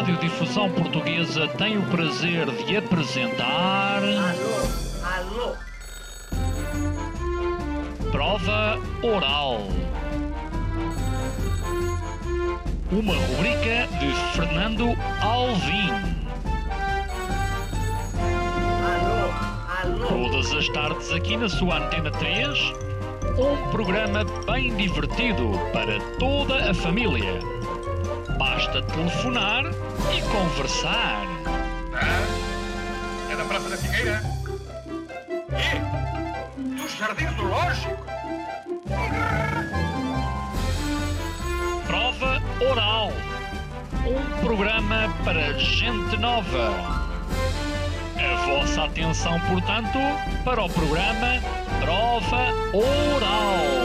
Radiodifusão Portuguesa tem o prazer de apresentar... Alô! Prova Oral. Uma rubrica de Fernando Alvim. Alô! Todas as tardes aqui na sua Antena 3, um programa bem divertido para toda a família. Basta telefonar e conversar. É da Praça da Figueira? E? Do Jardim Zoológico? Prova Oral. Um programa para gente nova. A vossa atenção, portanto, para o programa Prova Oral.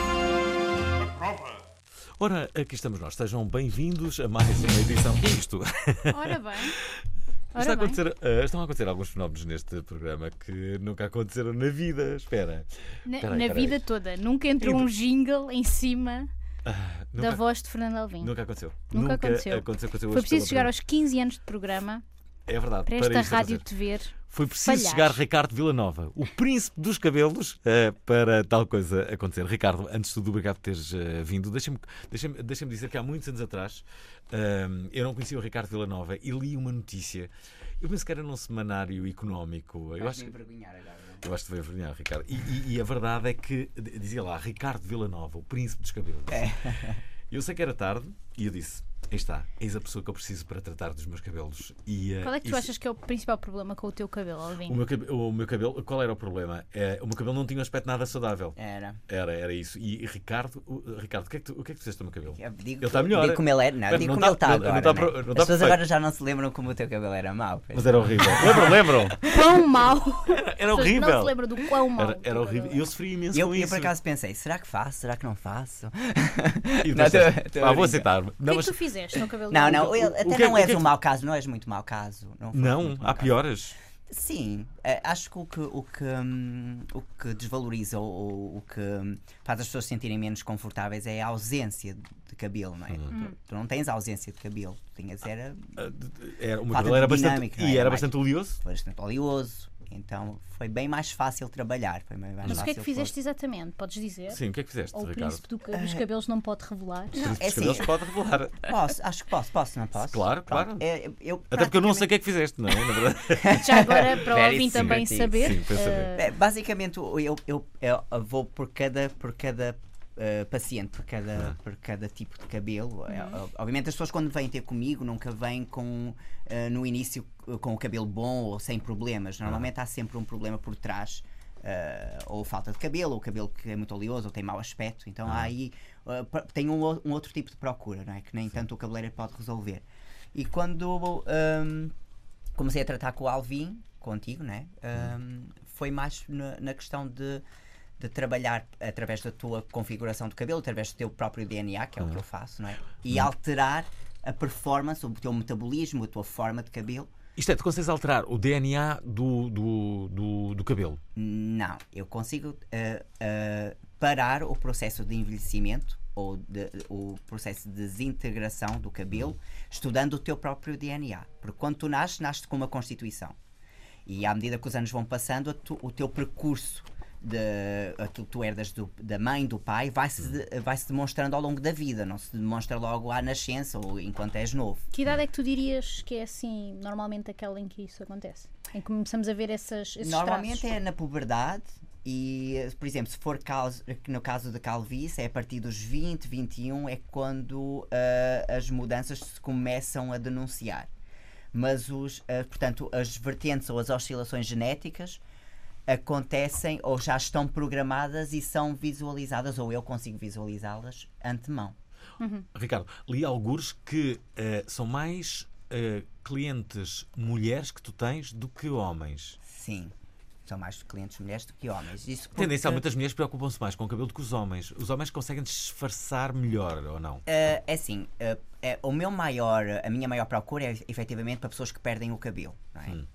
Prova. Ora, aqui estamos nós. Sejam bem-vindos a mais uma edição. Que é isto? Ora bem. Estão a acontecer alguns fenómenos neste programa que nunca aconteceram na vida. Espera. Na vida toda. Nunca entrou um jingle em cima Nunca- da voz de Fernando Alvim. Nunca aconteceu. Nunca aconteceu. Aconteceu Foi hoje preciso pela chegar primeira- aos 15 anos de programa É verdade. para para esta isto rádio acontecer. te ver. Foi preciso falhar. chegar Ricardo Villanova, o príncipe dos cabelos, para tal coisa acontecer. Ricardo, antes de tudo, obrigado por teres vindo. Deixa-me dizer que há muitos anos atrás eu não conhecia o Ricardo Villanova e li uma notícia. Eu penso que era num semanário económico. Eu acho que te veio envergonhar, Ricardo. E a verdade é que dizia lá Ricardo Villanova, o príncipe dos cabelos. Eu sei que era tarde e eu disse: aí está, eis a pessoa que eu preciso para tratar dos meus cabelos. Qual é que tu achas que é o principal problema com o teu cabelo, Alvim? O meu cabelo, qual era o problema? O meu cabelo não tinha um aspecto nada saudável. Era isso. E Ricardo, o que é que tu fizeste do meu cabelo? Digo, Ele está melhor. digo como ele era. Não, digo como ele está agora. Não está né? não As está pessoas perfeito. agora já não se lembram como o teu cabelo era mau. pois. Mas era horrível. Lembram? Quão mau! Era As pessoas horrível. não se lembram do quão mau. Era horrível. E eu sofri imenso Eu com isso. por acaso pensei, será que faço? Será que não faço? E Não, depois, tô a vou brincar. aceitar. O que é que tu fizeste no cabelo? Não, dele? não, o até que é- não o que és é um que- mau caso, não és muito mau caso. Não, foi Não, muito mau há caso. piores. Sim, acho que o que desvaloriza ou o que faz as pessoas se sentirem menos confortáveis é a ausência de cabelo, não é? Tu não tens ausência de cabelo, tu tinhas O meu Falta cabelo de era bastante. dinâmica, não é? E era Era mais- bastante oleoso. bastante oleoso, então foi bem mais fácil trabalhar. Foi bem mais Mas o que é que fácil fizeste exatamente? Podes dizer? Sim, o que é que fizeste, Ou o Ricardo? príncipe dos cabelos não pode revelar? Não, Príncipe é dos cabelos assim, pode revelar. acho que posso, não posso? Claro, Pronto, claro. eu Até porque eu não sei o que é que fizeste, não é? Na verdade. Já agora, para o Very Alvim também secretive. saber. Sim, para saber. Basicamente, eu vou por cada paciente, por cada tipo de cabelo. Obviamente, as pessoas, quando vêm ter comigo, nunca vêm no início com o cabelo bom ou sem problemas. Normalmente há sempre um problema por trás. Ou falta de cabelo, ou cabelo que é muito oleoso, ou tem mau aspecto. Então há aí tem um outro tipo de procura, não é? Que nem tanto o cabeleireiro pode resolver. E quando comecei a tratar com o Alvim, contigo, né? Foi mais na questão de trabalhar através da tua configuração de cabelo, através do teu próprio DNA, que é o que eu faço, não é? E alterar a performance, o teu metabolismo, a tua forma de cabelo. Isto é, tu consegues alterar o DNA do cabelo. Não, eu consigo parar o processo de envelhecimento ou o processo de desintegração do cabelo estudando o teu próprio DNA. Porque quando tu nasces com uma constituição. E à medida que os anos vão passando, o teu percurso aquilo que tu herdas da mãe, do pai, vai-se demonstrando ao longo da vida. Não se demonstra logo à nascença ou enquanto és novo. Que idade é que tu dirias que é assim, normalmente aquela em que isso acontece? Em que começamos a ver esses Normalmente traços? é na puberdade e, por exemplo, se for no caso da calvície, é a partir dos 20, 21 é quando as mudanças se começam a denunciar. Mas, portanto, as vertentes ou as oscilações genéticas acontecem ou já estão programadas e são visualizadas, ou eu consigo visualizá-las antemão. Ricardo, li algures que são mais clientes mulheres que tu tens do que homens. Sim, são mais clientes mulheres do que homens. Isso porque, Tendencialmente as mulheres preocupam-se mais com o cabelo do que os homens. Os homens conseguem disfarçar melhor, ou não? é assim, a minha maior procura é efetivamente para pessoas que perdem o cabelo, não é?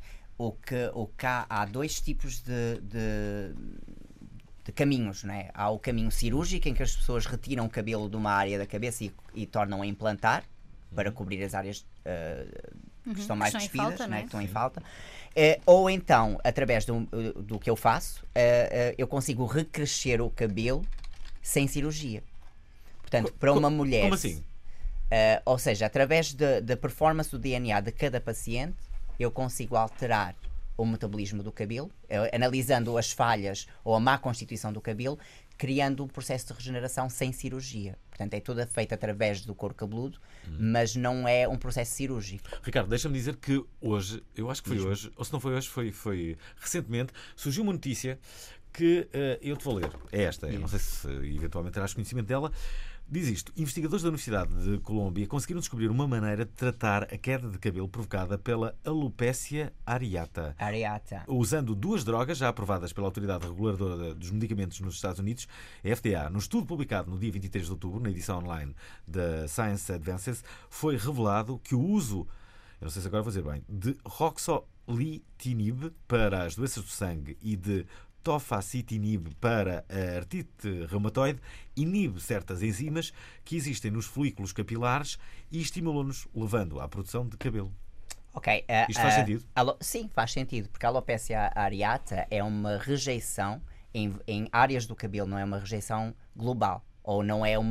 Há dois tipos de caminhos, não é? Há o caminho cirúrgico, em que as pessoas retiram o cabelo de uma área da cabeça e tornam a implantar, para cobrir as áreas que estão mais Que estão em despidas, falta, não é? que estão em falta. Ou então, através do que eu faço, eu consigo recrescer o cabelo sem cirurgia. Portanto, para uma mulher. Como assim? Ou seja, através da performance do DNA de cada paciente, eu consigo alterar o metabolismo do cabelo, analisando as falhas ou a má constituição do cabelo, criando um processo de regeneração sem cirurgia. Portanto, é tudo feito através do couro cabeludo, mas não é um processo cirúrgico. Ricardo, deixa-me dizer que hoje, eu acho que foi hoje, ou se não foi hoje, foi recentemente, surgiu uma notícia que eu te vou ler. É esta, eu não sei se eventualmente terás conhecimento dela. Diz isto: investigadores da Universidade de Colômbia conseguiram descobrir uma maneira de tratar a queda de cabelo provocada pela alopecia areata. Usando duas drogas já aprovadas pela Autoridade Reguladora dos Medicamentos nos Estados Unidos, a FDA. No estudo publicado no dia 23 de outubro, na edição online da Science Advances, foi revelado que o uso, eu não sei se agora vou dizer bem, de roxolitinib para as doenças do sangue e de tofacitinib para a artrite reumatoide inibe certas enzimas que existem nos folículos capilares e estimula-nos, levando à produção de cabelo. Ok. Isto faz sentido? Sim, faz sentido, porque a alopecia areata é uma rejeição em áreas do cabelo, não é uma rejeição global, ou não é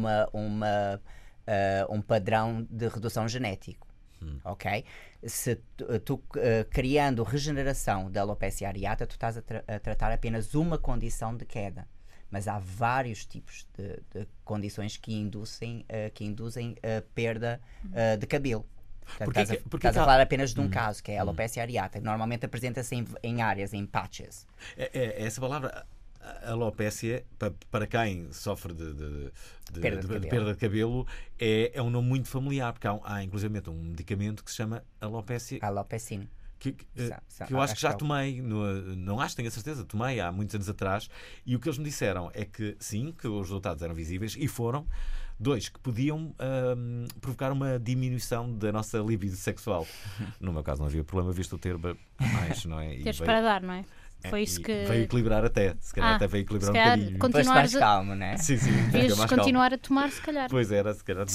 um padrão de redução genético. Ok? Se tu criando regeneração da alopecia areata, tu estás a tratar apenas uma condição de queda. Mas há vários tipos de condições que induzem a perda de cabelo. Portanto, estás a falar apenas de um caso, que é a alopecia areata, que normalmente apresenta-se em áreas, em patches. Essa palavra, alopécia, para quem sofre de perda de cabelo, é um nome muito familiar, porque há inclusive um medicamento que se chama Alopecin. Que eu acho que já tomei, não acho, tenho a certeza, tomei há muitos anos atrás, e o que eles me disseram é que sim, que os resultados eram visíveis, e foram dois, que podiam provocar uma diminuição da nossa libido sexual. No meu caso não havia problema, visto o ter mais, não é? Teres para dar, não é? Foi isso que. Veio equilibrar até. Se calhar até veio equilibrar um bocadinho. Depois mais calmo, não é? Sim, devias continuar a tomar, se calhar. Pois era, se calhar.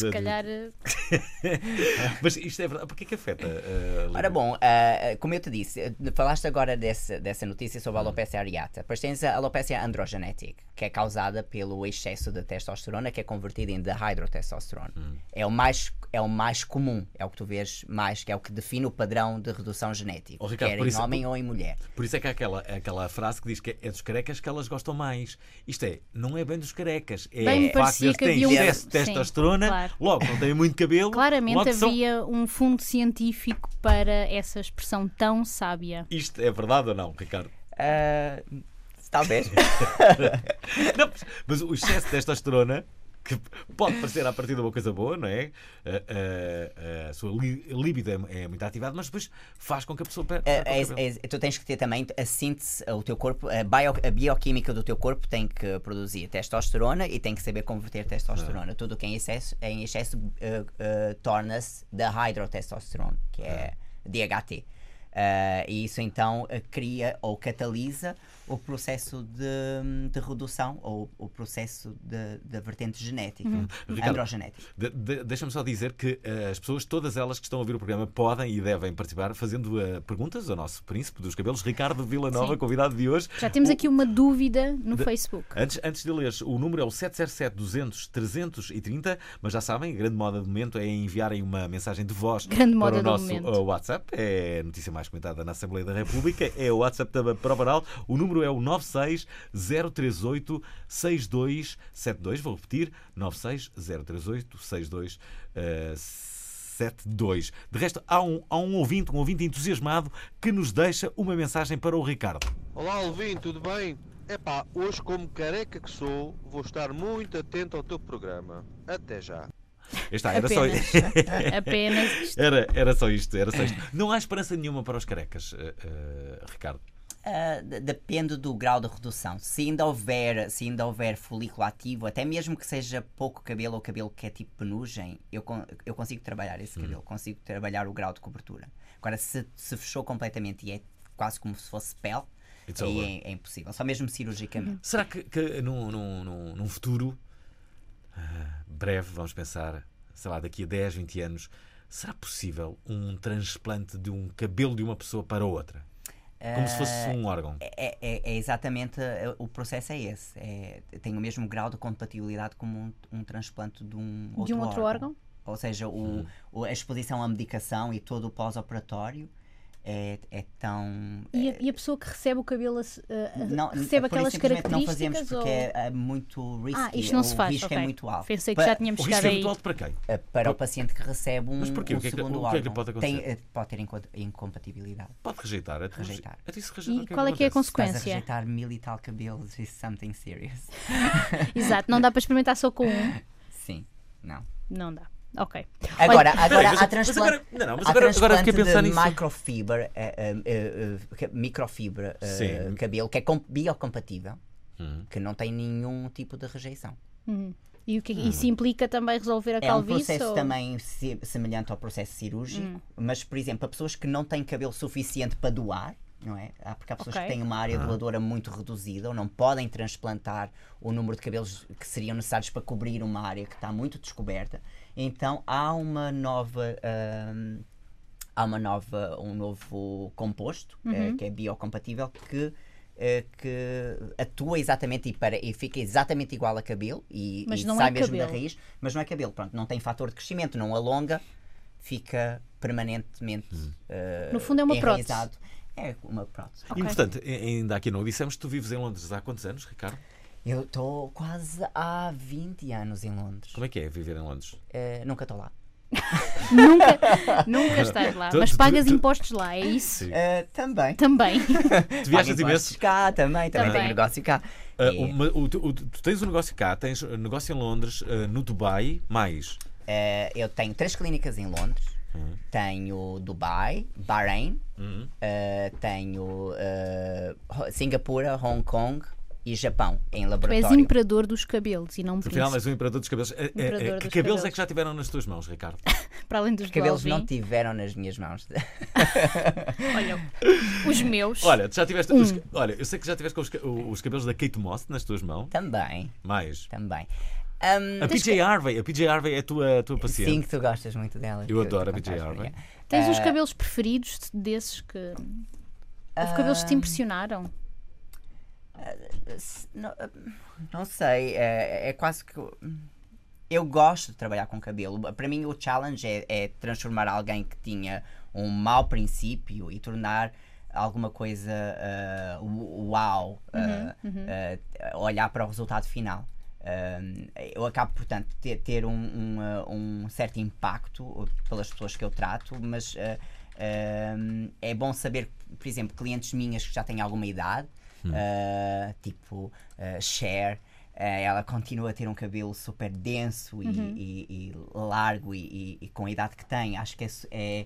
Mas isto é verdade. Porquê que afeta? Ora bom, como eu te disse, falaste agora dessa notícia sobre a alopecia areata. Depois tens a alopecia androgenética, que é causada pelo excesso de testosterona, que é convertida em dihidrotestosterona. É o mais comum, é o que tu vês mais, que é o que define o padrão de redução genética, quer em homem ou em mulher. Por isso é que há aquela frase que diz que é dos carecas que elas gostam mais. Isto não é bem dos carecas, é o facto de eles terem excesso de testosterona, claro. Logo não têm muito cabelo. Claramente havia um fundo científico para essa expressão tão sábia. Isto é verdade ou não, Ricardo? Talvez. Não, mas o excesso de testosterona, que pode parecer a partir de uma coisa boa, não é? A sua libido é muito ativada, mas depois faz com que a pessoa perca. Tu tens que ter também a síntese, o teu corpo, a bioquímica do teu corpo tem que produzir testosterona e tem que saber converter testosterona. Tudo o que é em excesso torna-se dihidrotestosterona, que é DHT. E isso então cria ou catalisa o processo de redução ou o processo da vertente genética, androgenética. Deixa-me só dizer que as pessoas, todas elas que estão a ouvir o programa, podem e devem participar fazendo perguntas ao nosso príncipe dos cabelos, Ricardo Villanova, convidado de hoje. Já temos aqui uma dúvida no Facebook. Antes de leres, o número é o 707-200-330, mas já sabem, a grande moda do momento é enviarem uma mensagem de voz para o nosso WhatsApp. É a notícia mais comentada na Assembleia da República, é o WhatsApp da Prova Oral. O número é o 960386272. Vou repetir, 960386272. De resto, há um ouvinte entusiasmado que nos deixa uma mensagem para o Ricardo. Olá, Alvin, tudo bem? Hoje, como careca que sou, vou estar muito atento ao teu programa. Até já. Era só isto. Apenas. Era só isto. Não há esperança nenhuma para os carecas, Ricardo? Depende do grau de redução. Se ainda houver folículo ativo, até mesmo que seja pouco cabelo ou cabelo que é tipo penugem, eu consigo trabalhar esse cabelo, consigo trabalhar o grau de cobertura. Agora, se fechou completamente e é quase como se fosse pele, aí é impossível, só mesmo cirurgicamente. Será que num futuro breve, vamos pensar, sei lá, daqui a 10, 20 anos, será possível um transplante de um cabelo de uma pessoa para outra? Como se fosse um órgão. É exatamente, o processo é esse. Tem o mesmo grau de compatibilidade como um transplante de um outro órgão. Ou seja, a exposição à medicação e todo o pós-operatório é tão... E a pessoa que recebe o cabelo não, recebe aquelas características? Não fazemos porque é muito risky. Isto não se faz, o risco é muito alto. Pensei que já tínhamos O risco chegado é aí. muito alto para quem? Para o paciente que recebe Mas porquê? um O que é que segundo pode órgão. acontecer? Pode ter incompatibilidade. Pode rejeitar. Rejeitar. E qual é que é a Estás a consequência? rejeitar 1000 e tal cabelos, is something serious. Exato, não dá para experimentar só com um. Sim, não. Não dá. Ok. Agora há Mas transplante fiquei a pensar de nisso. microfibra Sim. cabelo que é biocompatível, que não tem nenhum tipo de rejeição. E isso implica também resolver a É um calvície? processo também semelhante ao processo cirúrgico, mas, por exemplo, para pessoas que não têm cabelo suficiente para doar, não é? Porque há pessoas que têm uma área doadora muito reduzida ou não podem transplantar o número de cabelos que seriam necessários para cobrir uma área que está muito descoberta. Então há um novo composto que é biocompatível que atua exatamente e fica exatamente igual a cabelo e sai mesmo da raiz, mas não é cabelo. Pronto, não tem fator de crescimento, não alonga, fica permanentemente no fundo é uma enraizado. É uma prótese. E, portanto, ainda aqui não dissemos que tu vives em Londres há quantos anos, Ricardo? Eu estou quase há 20 anos em Londres. Como é que é viver em Londres? Nunca estou lá. Nunca estás lá, mas pagas impostos lá, é isso? Também. Tu viajas imenso? Cá, também tenho negócio cá. Tu tens um negócio cá, tens um negócio em Londres, no Dubai, mais? Eu tenho 3 clínicas em Londres. Tenho Dubai, Bahrein, tenho Singapura, Hong Kong e Japão em Tu laboratório. és imperador dos cabelos e não príncipe. Afinal, és um imperador dos cabelos. Que cabelos é que já tiveram nas tuas mãos, Ricardo? Para além dos cabelos do Alvin. não tiveram nas minhas mãos. Olha, os meus. Olha, tu já tiveste. Olha, eu sei que já tiveste com os cabelos da Kate Moss nas tuas mãos. Também. Mais. Também. A PJ Harvey é a tua paciente. Sim, que tu gostas muito dela. Eu adoro a PJ Harvey. Tens os cabelos preferidos desses que. Houve cabelos que te impressionaram? Não sei. É quase que. Eu gosto de trabalhar com cabelo. Para mim, o challenge é transformar alguém que tinha um mau princípio e tornar alguma coisa uau, olhar para o resultado final. Eu acabo, portanto, ter um certo impacto pelas pessoas que eu trato, mas é bom saber, por exemplo, clientes minhas que já têm alguma idade, tipo Cher, ela continua a ter um cabelo super denso e largo e com a idade que tem. Acho que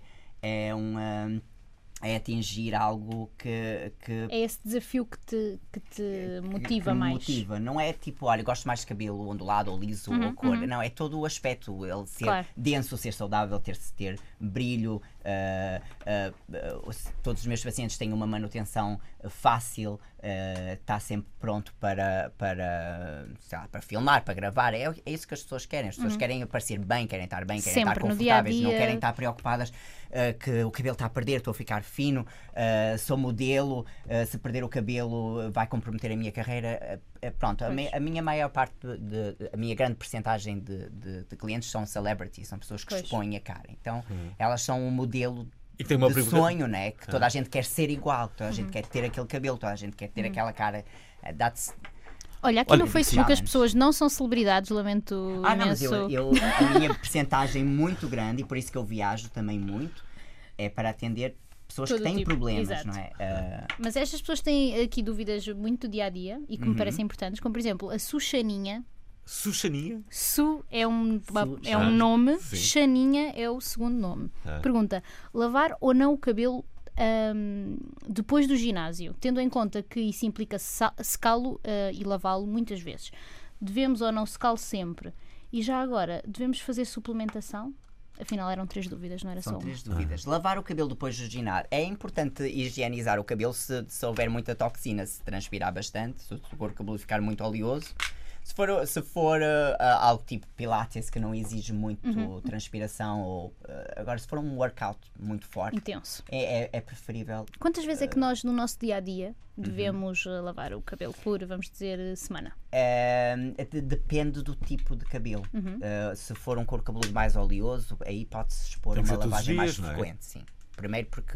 é atingir algo que é esse desafio que te motiva mais. Motiva. Não é tipo, olha, gosto mais de cabelo ondulado ou liso ou cor. Não, é todo o aspecto. Ele ser denso, ser saudável, ter brilho. Todos os meus pacientes têm uma manutenção fácil, está sempre pronto para filmar, para gravar. É isso que as pessoas querem. As pessoas querem aparecer bem, querem estar bem, querem estar confortáveis, não querem estar preocupadas que o cabelo está a perder, estou a ficar fino, sou modelo, se perder o cabelo vai comprometer a minha carreira. Pronto, a minha maior parte, a minha grande percentagem de clientes são celebrities, são pessoas que expõem a cara. Então, elas são um modelo de sonho, né? Que toda a gente quer ser igual, toda a gente quer ter aquele cabelo, toda a gente quer ter aquela cara. Olha, aqui no Facebook as pessoas não são celebridades, lamento imenso. Não, mas a minha percentagem muito grande, e por isso que eu viajo também muito, é para atender pessoas que têm problemas, exato. Não é? Mas estas pessoas têm aqui dúvidas muito do dia-a-dia e que me parecem importantes, como por exemplo a Suxaninha. Suxaninha? Su é um nome, sim. Xaninha é o segundo nome. Pergunta, lavar ou não o cabelo depois do ginásio, tendo em conta que isso implica secá-lo e lavá-lo muitas vezes. Devemos ou não secá-lo sempre? E já agora, devemos fazer suplementação? Afinal eram 3 dúvidas, não era só uma. São 3 dúvidas. Lavar o cabelo depois do ginásio. É importante higienizar o cabelo se houver muita toxina, se transpirar bastante, se o couro cabeludo ficar muito oleoso. Se for algo tipo Pilates, que não exige muito transpiração, ou agora se for um workout muito forte, Intenso. é preferível. Quantas vezes é que nós, no nosso dia-a-dia, devemos lavar o cabelo por, vamos dizer, semana? Depende do tipo de cabelo. Se for um couro cabeludo mais oleoso, aí pode-se expor Tem que uma ser todos os lavagem mais dias, não é? frequente, sim. Primeiro porque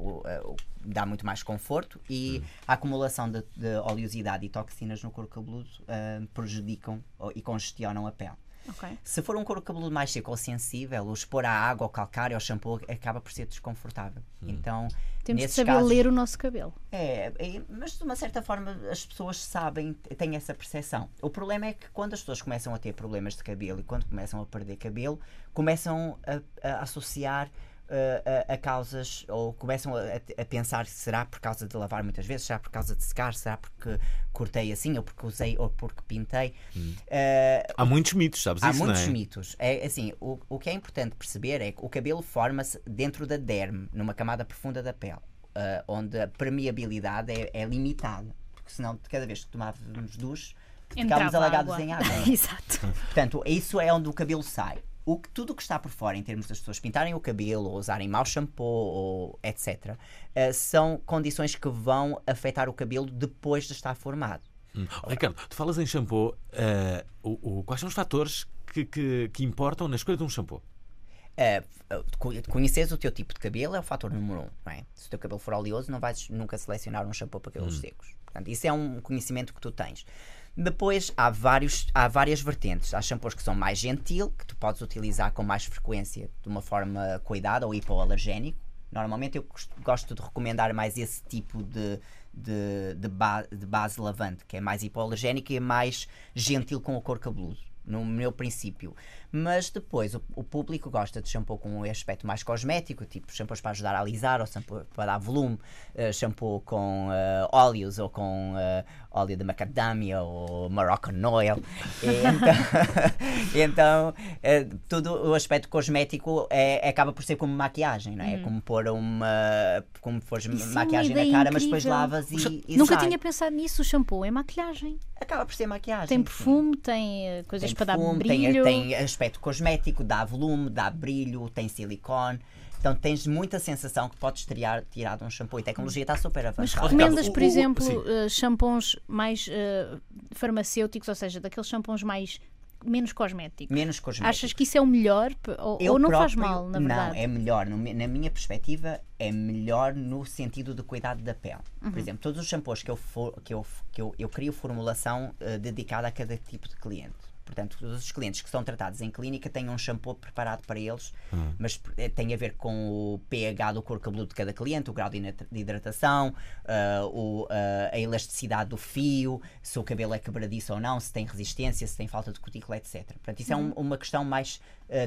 dá muito mais conforto e a acumulação de oleosidade e toxinas no couro cabeludo prejudicam e congestionam a pele. Ok. Se for um couro cabeludo mais seco ou sensível, o expor à água, ao calcário, ao shampoo, acaba por ser desconfortável. Então, Temos de nesses saber casos, ler o nosso cabelo. mas de uma certa forma as pessoas sabem, têm essa percepção. O problema é que quando as pessoas começam a ter problemas de cabelo e quando começam a perder cabelo, começam a associar a causas, ou começam a pensar, será por causa de lavar muitas vezes, será por causa de secar, será porque cortei assim, ou porque usei, ou porque pintei. Há muitos mitos, sabes Há isso, muitos não é? mitos. Assim, o que é importante perceber é que o cabelo forma-se dentro da derme, numa camada profunda da pele, onde a permeabilidade é limitada, porque senão de cada vez que tomávamos duche ficávamos Entrava alagados água. em água. Não é? Exato. Portanto, isso é onde o cabelo sai. Tudo o que está por fora, em termos das pessoas pintarem o cabelo, ou usarem mau shampoo, ou etc., são condições que vão afetar o cabelo depois de estar formado. Ricardo, tu falas em shampoo. Quais são os fatores que importam na escolha de um shampoo? Conheceres o teu tipo de cabelo é o fator número 1. Não é? Se o teu cabelo for oleoso, não vais nunca selecionar um shampoo para cabelos secos. Portanto, isso é um conhecimento que tu tens. Depois há várias vertentes. Há shampoos que são mais gentil, que tu podes utilizar com mais frequência de uma forma cuidada ou hipoalergénico. Normalmente eu gosto de recomendar mais esse tipo de base lavante, que é mais hipoalergénico e é mais gentil com o couro cabeludo, no meu princípio. Mas depois o público gosta de shampoo com um aspecto mais cosmético, tipo shampoos para ajudar a alisar, ou shampoo para dar volume, shampoo com óleos, ou com óleo de macadâmia ou Moroccan oil. Então todo o aspecto cosmético acaba por ser como maquiagem, não é? Como pôr como fores maquiagem na cara, mas depois lavas e Nunca sai. tinha pensado nisso. O shampoo é maquilhagem. Acaba por ser maquiagem. Tem sim. perfume, tem coisas Tem para dar perfume, brilho. tem aspecto cosmético, dá volume, dá brilho, tem silicone. Então tens muita sensação que podes tirar de um shampoo. E a tecnologia está super Mas avançada. recomendas, por sim. exemplo, shampoos mais farmacêuticos, ou seja, daqueles shampoos menos cosméticos? Menos cosmético. Achas que isso é o melhor? Ou não faz mal, na verdade? Não, é melhor. Na minha perspectiva, é melhor no sentido de cuidado da pele. Por exemplo, todos os shampoos que eu crio formulação dedicada a cada tipo de cliente. Portanto, todos os clientes que são tratados em clínica têm um shampoo preparado para eles, mas tem a ver com o pH do couro cabeludo de cada cliente, o grau de hidratação, a elasticidade do fio, se o cabelo é quebradiço ou não, se tem resistência, se tem falta de cutícula, etc. Portanto, isso é uma questão mais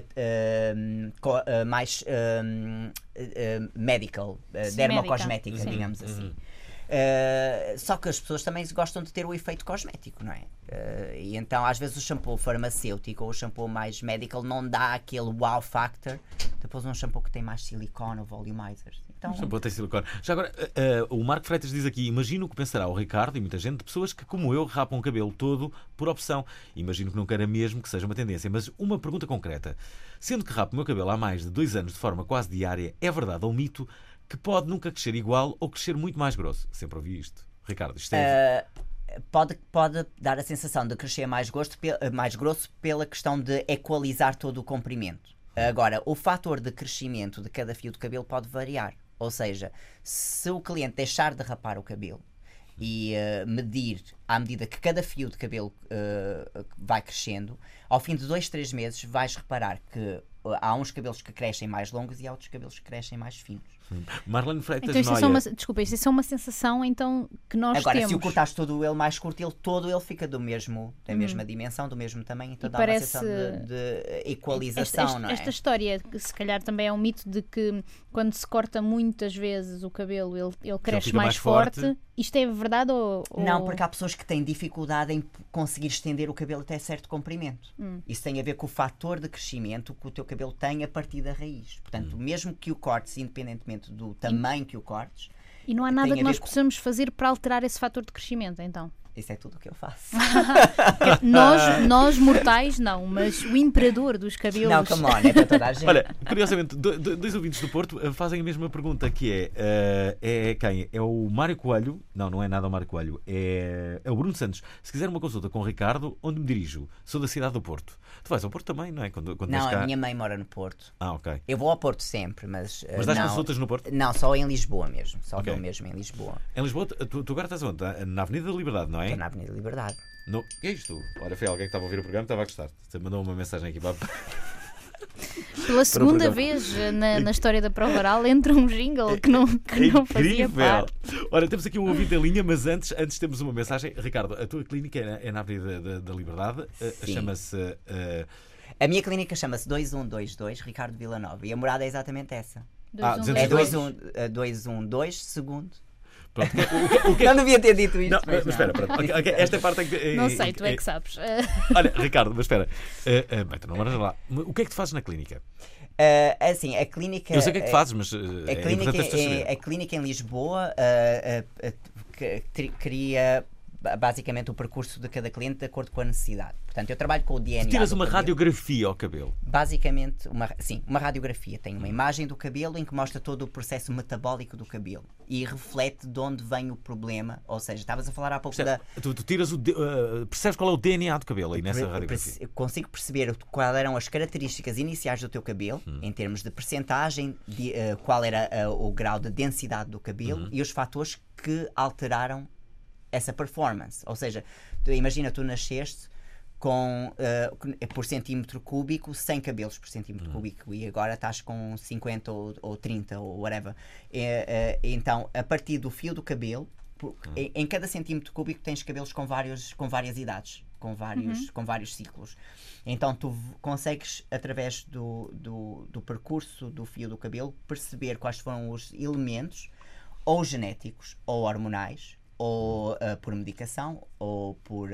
medical, dermocosmética, sim. digamos assim. Só que as pessoas também gostam de ter o efeito cosmético, não é? E então às vezes o shampoo farmacêutico ou o shampoo mais medical não dá aquele wow factor. Depois um shampoo que tem mais silicone ou volumizers. Então, O shampoo tem silicone. Já agora, o Marco Freitas diz aqui: imagino o que pensará o Ricardo e muita gente de pessoas que, como eu, rapam o cabelo todo por opção. Imagino que não queira mesmo que seja uma tendência. Mas uma pergunta concreta: sendo que rapo o meu cabelo há mais de 2 anos de forma quase diária, é verdade ou mito que pode nunca crescer igual ou crescer muito mais grosso? Sempre ouvi isto. Ricardo, isto é... Pode dar a sensação de crescer mais grosso pela questão de equalizar todo o comprimento. Agora, o fator de crescimento de cada fio de cabelo pode variar. Ou seja, se o cliente deixar de rapar o cabelo e medir à medida que cada fio de cabelo vai crescendo, ao fim de 2-3 meses vais reparar que há uns cabelos que crescem mais longos e há outros cabelos que crescem mais finos. Marlene Freitas Então, isso é uma sensação então, que nós Agora, temos. se o cortares todo ele mais curto, todo ele fica da mesma dimensão, do mesmo tamanho, então dá uma sensação de equalização, não é? Esta história, que se calhar também é um mito de que quando se corta muitas vezes o cabelo, ele cresce fica mais forte. forte. Isto é verdade ou... Não, porque há pessoas que têm dificuldade em conseguir estender o cabelo até certo comprimento. Isso tem a ver com o fator de crescimento que o teu cabelo tem a partir da raiz. Portanto, mesmo que o cortes, independentemente do tamanho que o cortes... E não há nada que nós possamos fazer para alterar esse fator de crescimento, então? Isso é tudo o que eu faço. Nós mortais não, mas o imperador dos cabelos. Não, come on, é para toda a gente. Olha, curiosamente, dois ouvintes do Porto fazem a mesma pergunta, que é quem? É o Mário Coelho? Não é nada o Mário Coelho. É o Bruno Santos. Se quiser uma consulta com o Ricardo, onde me dirijo? Sou da cidade do Porto. Tu vais ao Porto também, não é? Quando não, cá... a minha mãe mora no Porto. Ok. Eu vou ao Porto sempre, mas dás não, consultas no Porto? Não, só em Lisboa mesmo. Só Ok. dou mesmo em Lisboa. Em Lisboa, tu agora estás onde? Na Avenida da Liberdade, não é? Estou na Avenida Liberdade. No... Que é isto? Olha, foi alguém que estava a ouvir o programa, estava a gostar. Você mandou uma mensagem aqui para... Pela segunda vez na história da prova oral entra um jingle que não fazia parte. Ora, temos aqui um ouvinte em linha, mas antes temos uma mensagem. Ricardo, a tua clínica é na Avenida da Liberdade. Chama-se... A minha clínica chama-se 2122 Ricardo Villanova e a morada é exatamente essa. 212. É 212 segundo. Pronto. Não devia ter dito isto. Não, mas espera, pronto. Esta parte é que... Não sei, tu é que sabes. Olha, Ricardo, mas espera. Bem, tu não moras lá. O que é que tu fazes na clínica? Assim, a clínica... Eu sei o que é que fazes, mas a clínica em Lisboa cria basicamente o percurso de cada cliente de acordo com a necessidade. Portanto, eu trabalho com o DNA. Tu tiras uma radiografia ao cabelo. Basicamente, uma radiografia. Tem uma imagem do cabelo em que mostra todo o processo metabólico do cabelo e reflete de onde vem o problema. Ou seja, estavas a falar há pouco Tu tiras percebes qual é o DNA do cabelo aí nessa radiografia? Eu consigo perceber quais eram as características iniciais do teu cabelo, em termos de percentagem, qual era o grau de densidade do cabelo e os fatores que alteraram essa performance. Ou seja, imagina, tu nasceste com por centímetro cúbico 100 cabelos por centímetro cúbico e agora estás com 50 ou 30 ou whatever. Então, a partir do fio do cabelo, em cada centímetro cúbico tens cabelos com várias idades, com vários ciclos. Então tu consegues, através do percurso do fio do cabelo, perceber quais foram os elementos, ou genéticos, ou hormonais, ou por medicação, ou por...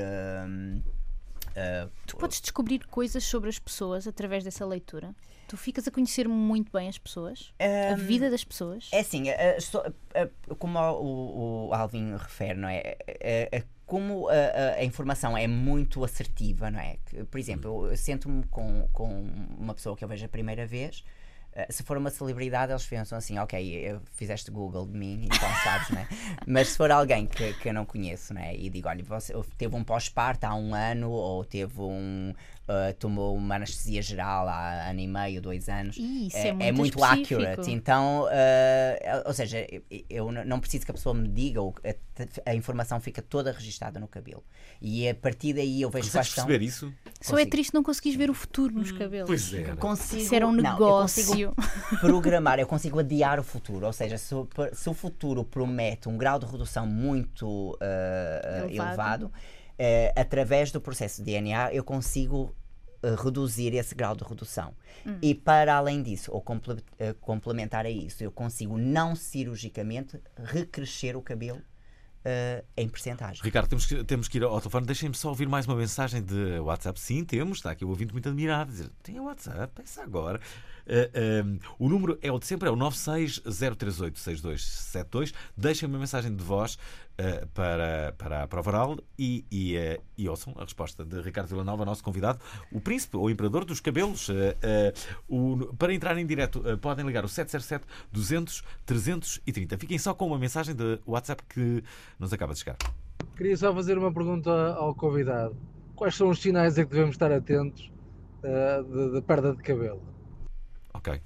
Tu podes descobrir coisas sobre as pessoas através dessa leitura? Tu ficas a conhecer muito bem as pessoas? A vida das pessoas? É assim, como o Alvin refere, não é? Como a informação é muito assertiva, não é? Por exemplo, eu sento-me com uma pessoa que eu vejo a primeira vez. Se for uma celebridade, eles pensam assim, ok, fizeste Google de mim, então sabes, né? Mas se for alguém que eu não conheço, né? E digo, olha, você teve um pós-parto há 1 ano, ou teve tomou uma anestesia geral há 1 ano e meio, 2 anos. Isso é muito accurate. Então, ou seja, eu não preciso que a pessoa me diga, a informação fica toda registada no cabelo. E a partir daí eu vejo quais são... perceber isso? Só é triste não conseguires ver o futuro nos cabelos. Pois é. Isso era um negócio. Eu consigo programar, eu consigo adiar o futuro. Ou seja, se o futuro promete um grau de redução muito elevado, através do processo de DNA eu consigo reduzir esse grau de redução. E para além disso, ou complementar a isso, eu consigo não cirurgicamente recrescer o cabelo em percentagem. Ricardo, temos que ir ao telefone. Deixem-me só ouvir mais uma mensagem de WhatsApp. Sim, temos. Está aqui o ouvinte muito admirado. Dizer, tem WhatsApp? Pensa agora. O número é o de sempre, é o 960386272. Deixem uma mensagem de voz para a prova oral e ouçam a resposta de Ricardo Villanova, nosso convidado, o príncipe ou imperador dos cabelos. Para entrar em direto, podem ligar o 707-200-330. Fiquem só com uma mensagem de WhatsApp que nos acaba de chegar. Queria só fazer uma pergunta ao convidado. Quais são os sinais a que devemos estar atentos de perda de cabelo? Ok.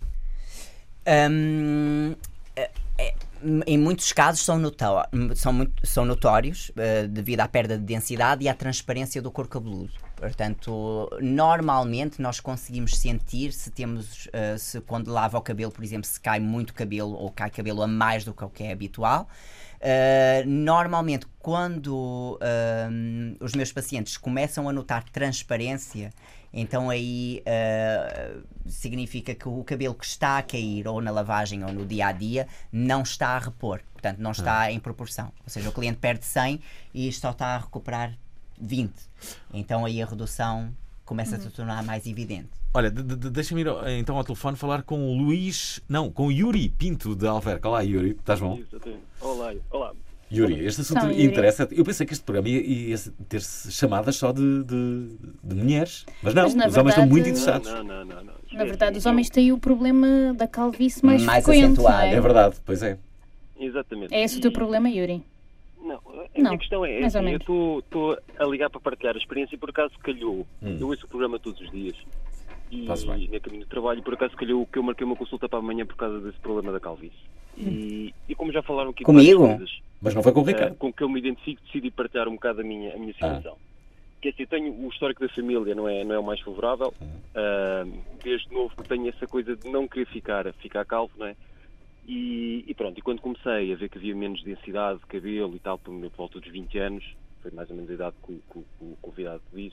Em muitos casos são notórios devido à perda de densidade e à transparência do couro cabeludo. Portanto, normalmente nós conseguimos sentir se temos, se quando lava o cabelo, por exemplo, se cai muito cabelo ou cai cabelo a mais do que o que é habitual. Normalmente, quando os meus pacientes começam a notar transparência, então aí significa que o cabelo que está a cair ou na lavagem ou no dia-a-dia não está a repor, portanto não está em proporção, ou seja, o cliente perde 100 e só está a recuperar 20, então aí a redução começa a se tornar mais evidente. Olha, deixa-me ir então ao telefone falar com o com o Yuri Pinto de Alverca. Olá, Yuri, estás bom? Olá. Yuri, este assunto Yuri. interessa. Eu pensei que este programa ia ter chamadas só de mulheres. Mas não, Mas, na os homens estão verdade, muito interessados. Não. Na verdade, os homens têm o problema da calvície mais Mais frequente, acentuado. não é? É verdade, pois é. Exatamente. É esse o teu problema, Yuri? Não, a Não, minha questão é, mais ou assim, menos. eu estou a ligar para partilhar a experiência e por acaso calhou. Eu ouço o programa todos os dias. E Faz bem. no caminho de trabalho, por acaso calhou que eu marquei uma consulta para amanhã por causa desse problema da calvície. E como já falaram aqui de Comigo? várias coisas, Mas não foi com o Ricardo. com que eu me identifico, decidi partilhar um bocado a minha situação. Que assim, eu tenho o histórico da família, não é o mais favorável. Desde novo tenho essa coisa de não querer ficar calvo, não é? E pronto, e quando comecei a ver que havia menos densidade de cabelo e tal, por volta dos 20 anos, foi mais ou menos a idade que o convidado disse,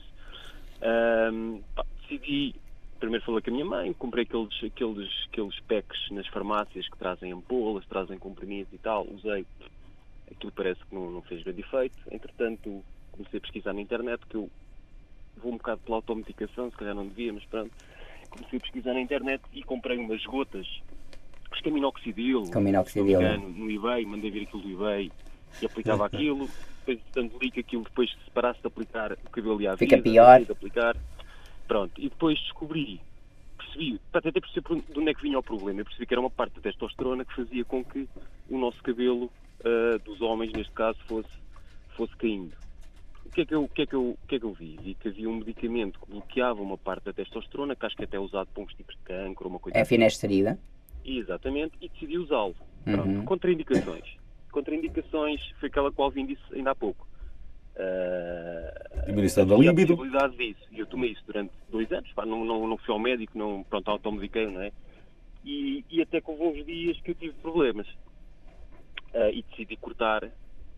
decidi, primeiro falei com a minha mãe, comprei aqueles packs nas farmácias que trazem ampolas, trazem comprimidos e tal, usei, aquilo parece que não fez grande efeito, entretanto comecei a pesquisar na internet, que eu vou um bocado pela automedicação, se calhar não devia, mas pronto, comecei a pesquisar na internet e comprei umas gotas, acho que é minoxidil, Com minoxidil. no eBay, mandei vir aquilo do eBay e aplicava aquilo, depois tanto li que aquilo depois se parasse de aplicar o cabelo ia à Fica vida, pior. de aplicar, pronto, e depois percebi, até percebi de onde é que vinha o problema, eu percebi que era uma parte da testosterona que fazia com que o nosso cabelo, dos homens neste caso, fosse caindo. O que é que eu vi? Vi que havia um medicamento que bloqueava uma parte da testosterona, que acho que até é usado para uns tipos de cancro ou uma coisa É finasterida. Exatamente, e decidi usá-lo. Pronto, contraindicações. Contraindicações foi aquela qual vim disse ainda há pouco. Diminuição da E a líbido. possibilidade disso. E eu tomei isso durante 2 anos, não fui ao médico, pronto, automediquei, não é? E até que houve uns dias que eu tive problemas. E decidi cortar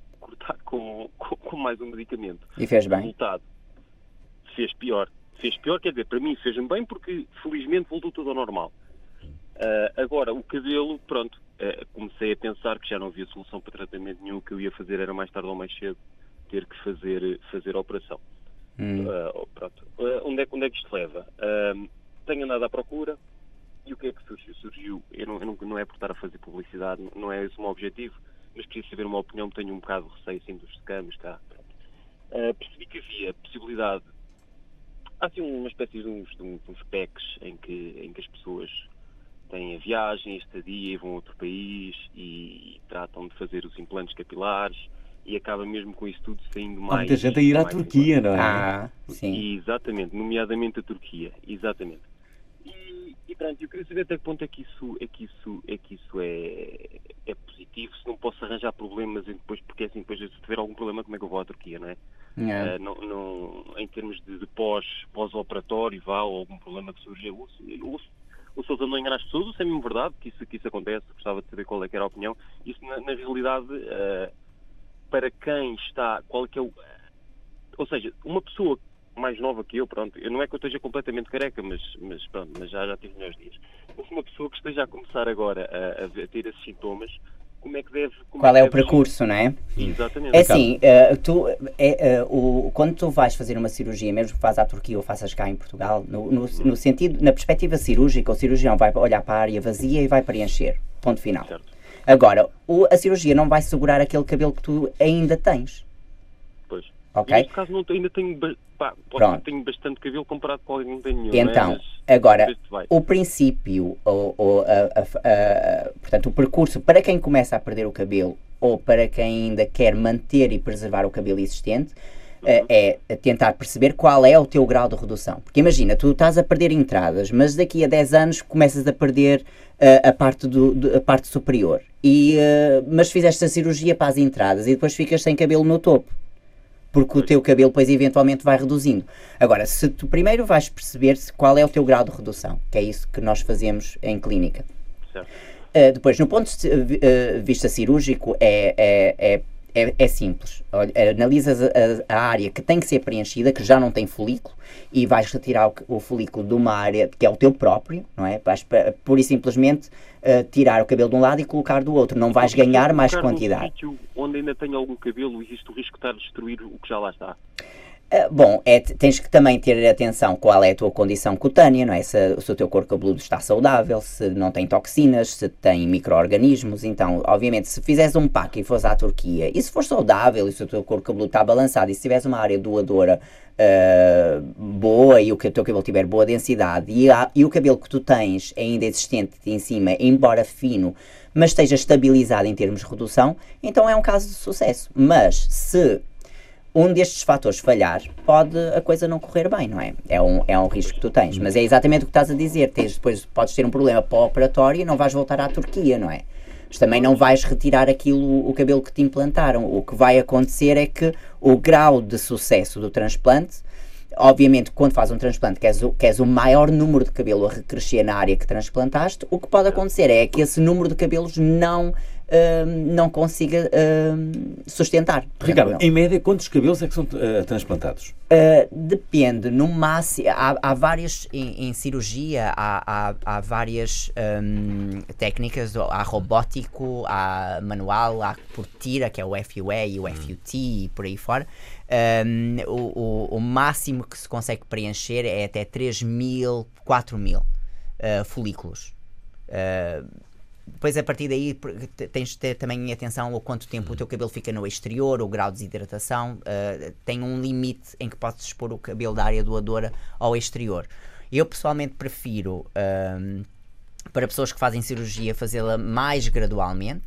com mais um medicamento. E fez bem. Resultado, fez pior, quer dizer, para mim fez-me bem porque felizmente voltou tudo ao normal. Agora, o cabelo, pronto, comecei a pensar que já não havia solução para tratamento nenhum, o que eu ia fazer era mais tarde ou mais cedo ter que fazer a operação. Pronto. Onde é que isto leva? Tenho andado à procura e o que é que surgiu? Surgiu, não é por estar a fazer publicidade, não é esse o meu objetivo, mas queria saber uma opinião, tenho um bocado de receio assim, dos scams cá. Percebi que havia possibilidade, há assim uma espécie de uns packs em que as pessoas têm a viagem, a estadia e vão a outro país e tratam de fazer os implantes capilares e acaba mesmo com isso tudo saindo mais... Há muita gente a ir à mais Turquia, não é? Sim. Exatamente, nomeadamente a Turquia, exatamente. E pronto, eu queria saber até que ponto é que isso é positivo, se não posso arranjar problemas depois, porque assim, depois se tiver algum problema, como é que eu vou à Turquia, não é? Em termos de pós-operatório, ou algum problema que surge, ou se eles andam a enganar as pessoas, ou se é mesmo verdade que isso acontece, gostava de saber qual é que era a opinião. Isso na realidade, para quem está, qual é que é o... Ou seja, uma pessoa mais nova que eu, pronto, não é que eu esteja completamente careca, mas pronto, mas já tive melhores dias. Mas uma pessoa que esteja a começar agora a ter esses sintomas, como é que deve... Qual é o percurso, não é? Exatamente. É assim, quando tu vais fazer uma cirurgia, mesmo que fazes à Turquia ou faças cá em Portugal, no sentido, na perspectiva cirúrgica, o cirurgião vai olhar para a área vazia e vai preencher. Ponto final. Certo. Agora, a cirurgia não vai segurar aquele cabelo que tu ainda tens. Pois. Ok? Neste caso ainda tenho, tenho bastante cabelo comparado com alguém que não tem nenhum. Então, não é? agora, o princípio, portanto, o percurso para quem começa a perder o cabelo ou para quem ainda quer manter e preservar o cabelo existente, é tentar perceber qual é o teu grau de redução. Porque imagina, tu estás a perder entradas, mas daqui a 10 anos começas a perder a parte superior. Mas fizeste a cirurgia para as entradas e depois ficas sem cabelo no topo. Porque o teu cabelo depois eventualmente vai reduzindo. Agora, se tu primeiro vais perceber qual é o teu grau de redução, que é isso que nós fazemos em clínica. Certo. Depois, no ponto de vista cirúrgico, é simples. Olha, analisas a área que tem que ser preenchida, que já não tem folículo, e vais retirar o folículo de uma área que é o teu próprio, não é? Vais pura e simplesmente tirar o cabelo de um lado e colocar do outro. Não vais ganhar mais quantidade. No sítio onde ainda tenho algum cabelo, existe o risco de estar a destruir o que já lá está? Bom, tens que também ter atenção qual é a tua condição cutânea, não é? Se o teu couro cabeludo está saudável, se não tem toxinas, se tem micro-organismos. Então, obviamente, se fizeres um pack e fores à Turquia, e se for saudável e se o teu couro cabeludo está balançado, e se tiveres uma área doadora boa e o teu cabelo tiver boa densidade e o cabelo que tu tens ainda existente em cima, embora fino, mas esteja estabilizado em termos de redução, então é um caso de sucesso. Mas se um destes fatores falhar, pode a coisa não correr bem, não é? É um risco que tu tens. Mas é exatamente o que estás a dizer. Depois podes ter um problema pós-operatório e não vais voltar à Turquia, não é? Mas também não vais retirar o cabelo que te implantaram. O que vai acontecer é que o grau de sucesso do transplante, obviamente, quando fazes um transplante, queres o maior número de cabelo a recrescer na área que transplantaste, o que pode acontecer é que esse número de cabelos não consiga sustentar. Ricardo, em média, quantos cabelos é que são transplantados? Depende, no máximo, há várias, em cirurgia, há várias técnicas, há robótico, há manual, há por tira, que é o FUE e o FUT e por aí fora. O máximo que se consegue preencher é até 3.000, 4.000 folículos. Depois, a partir daí, tens de ter também atenção ao quanto tempo o teu cabelo fica no exterior, o grau de desidratação. Tem um limite em que podes expor o cabelo da área doadora ao exterior. Eu, pessoalmente, prefiro, para pessoas que fazem cirurgia, fazê-la mais gradualmente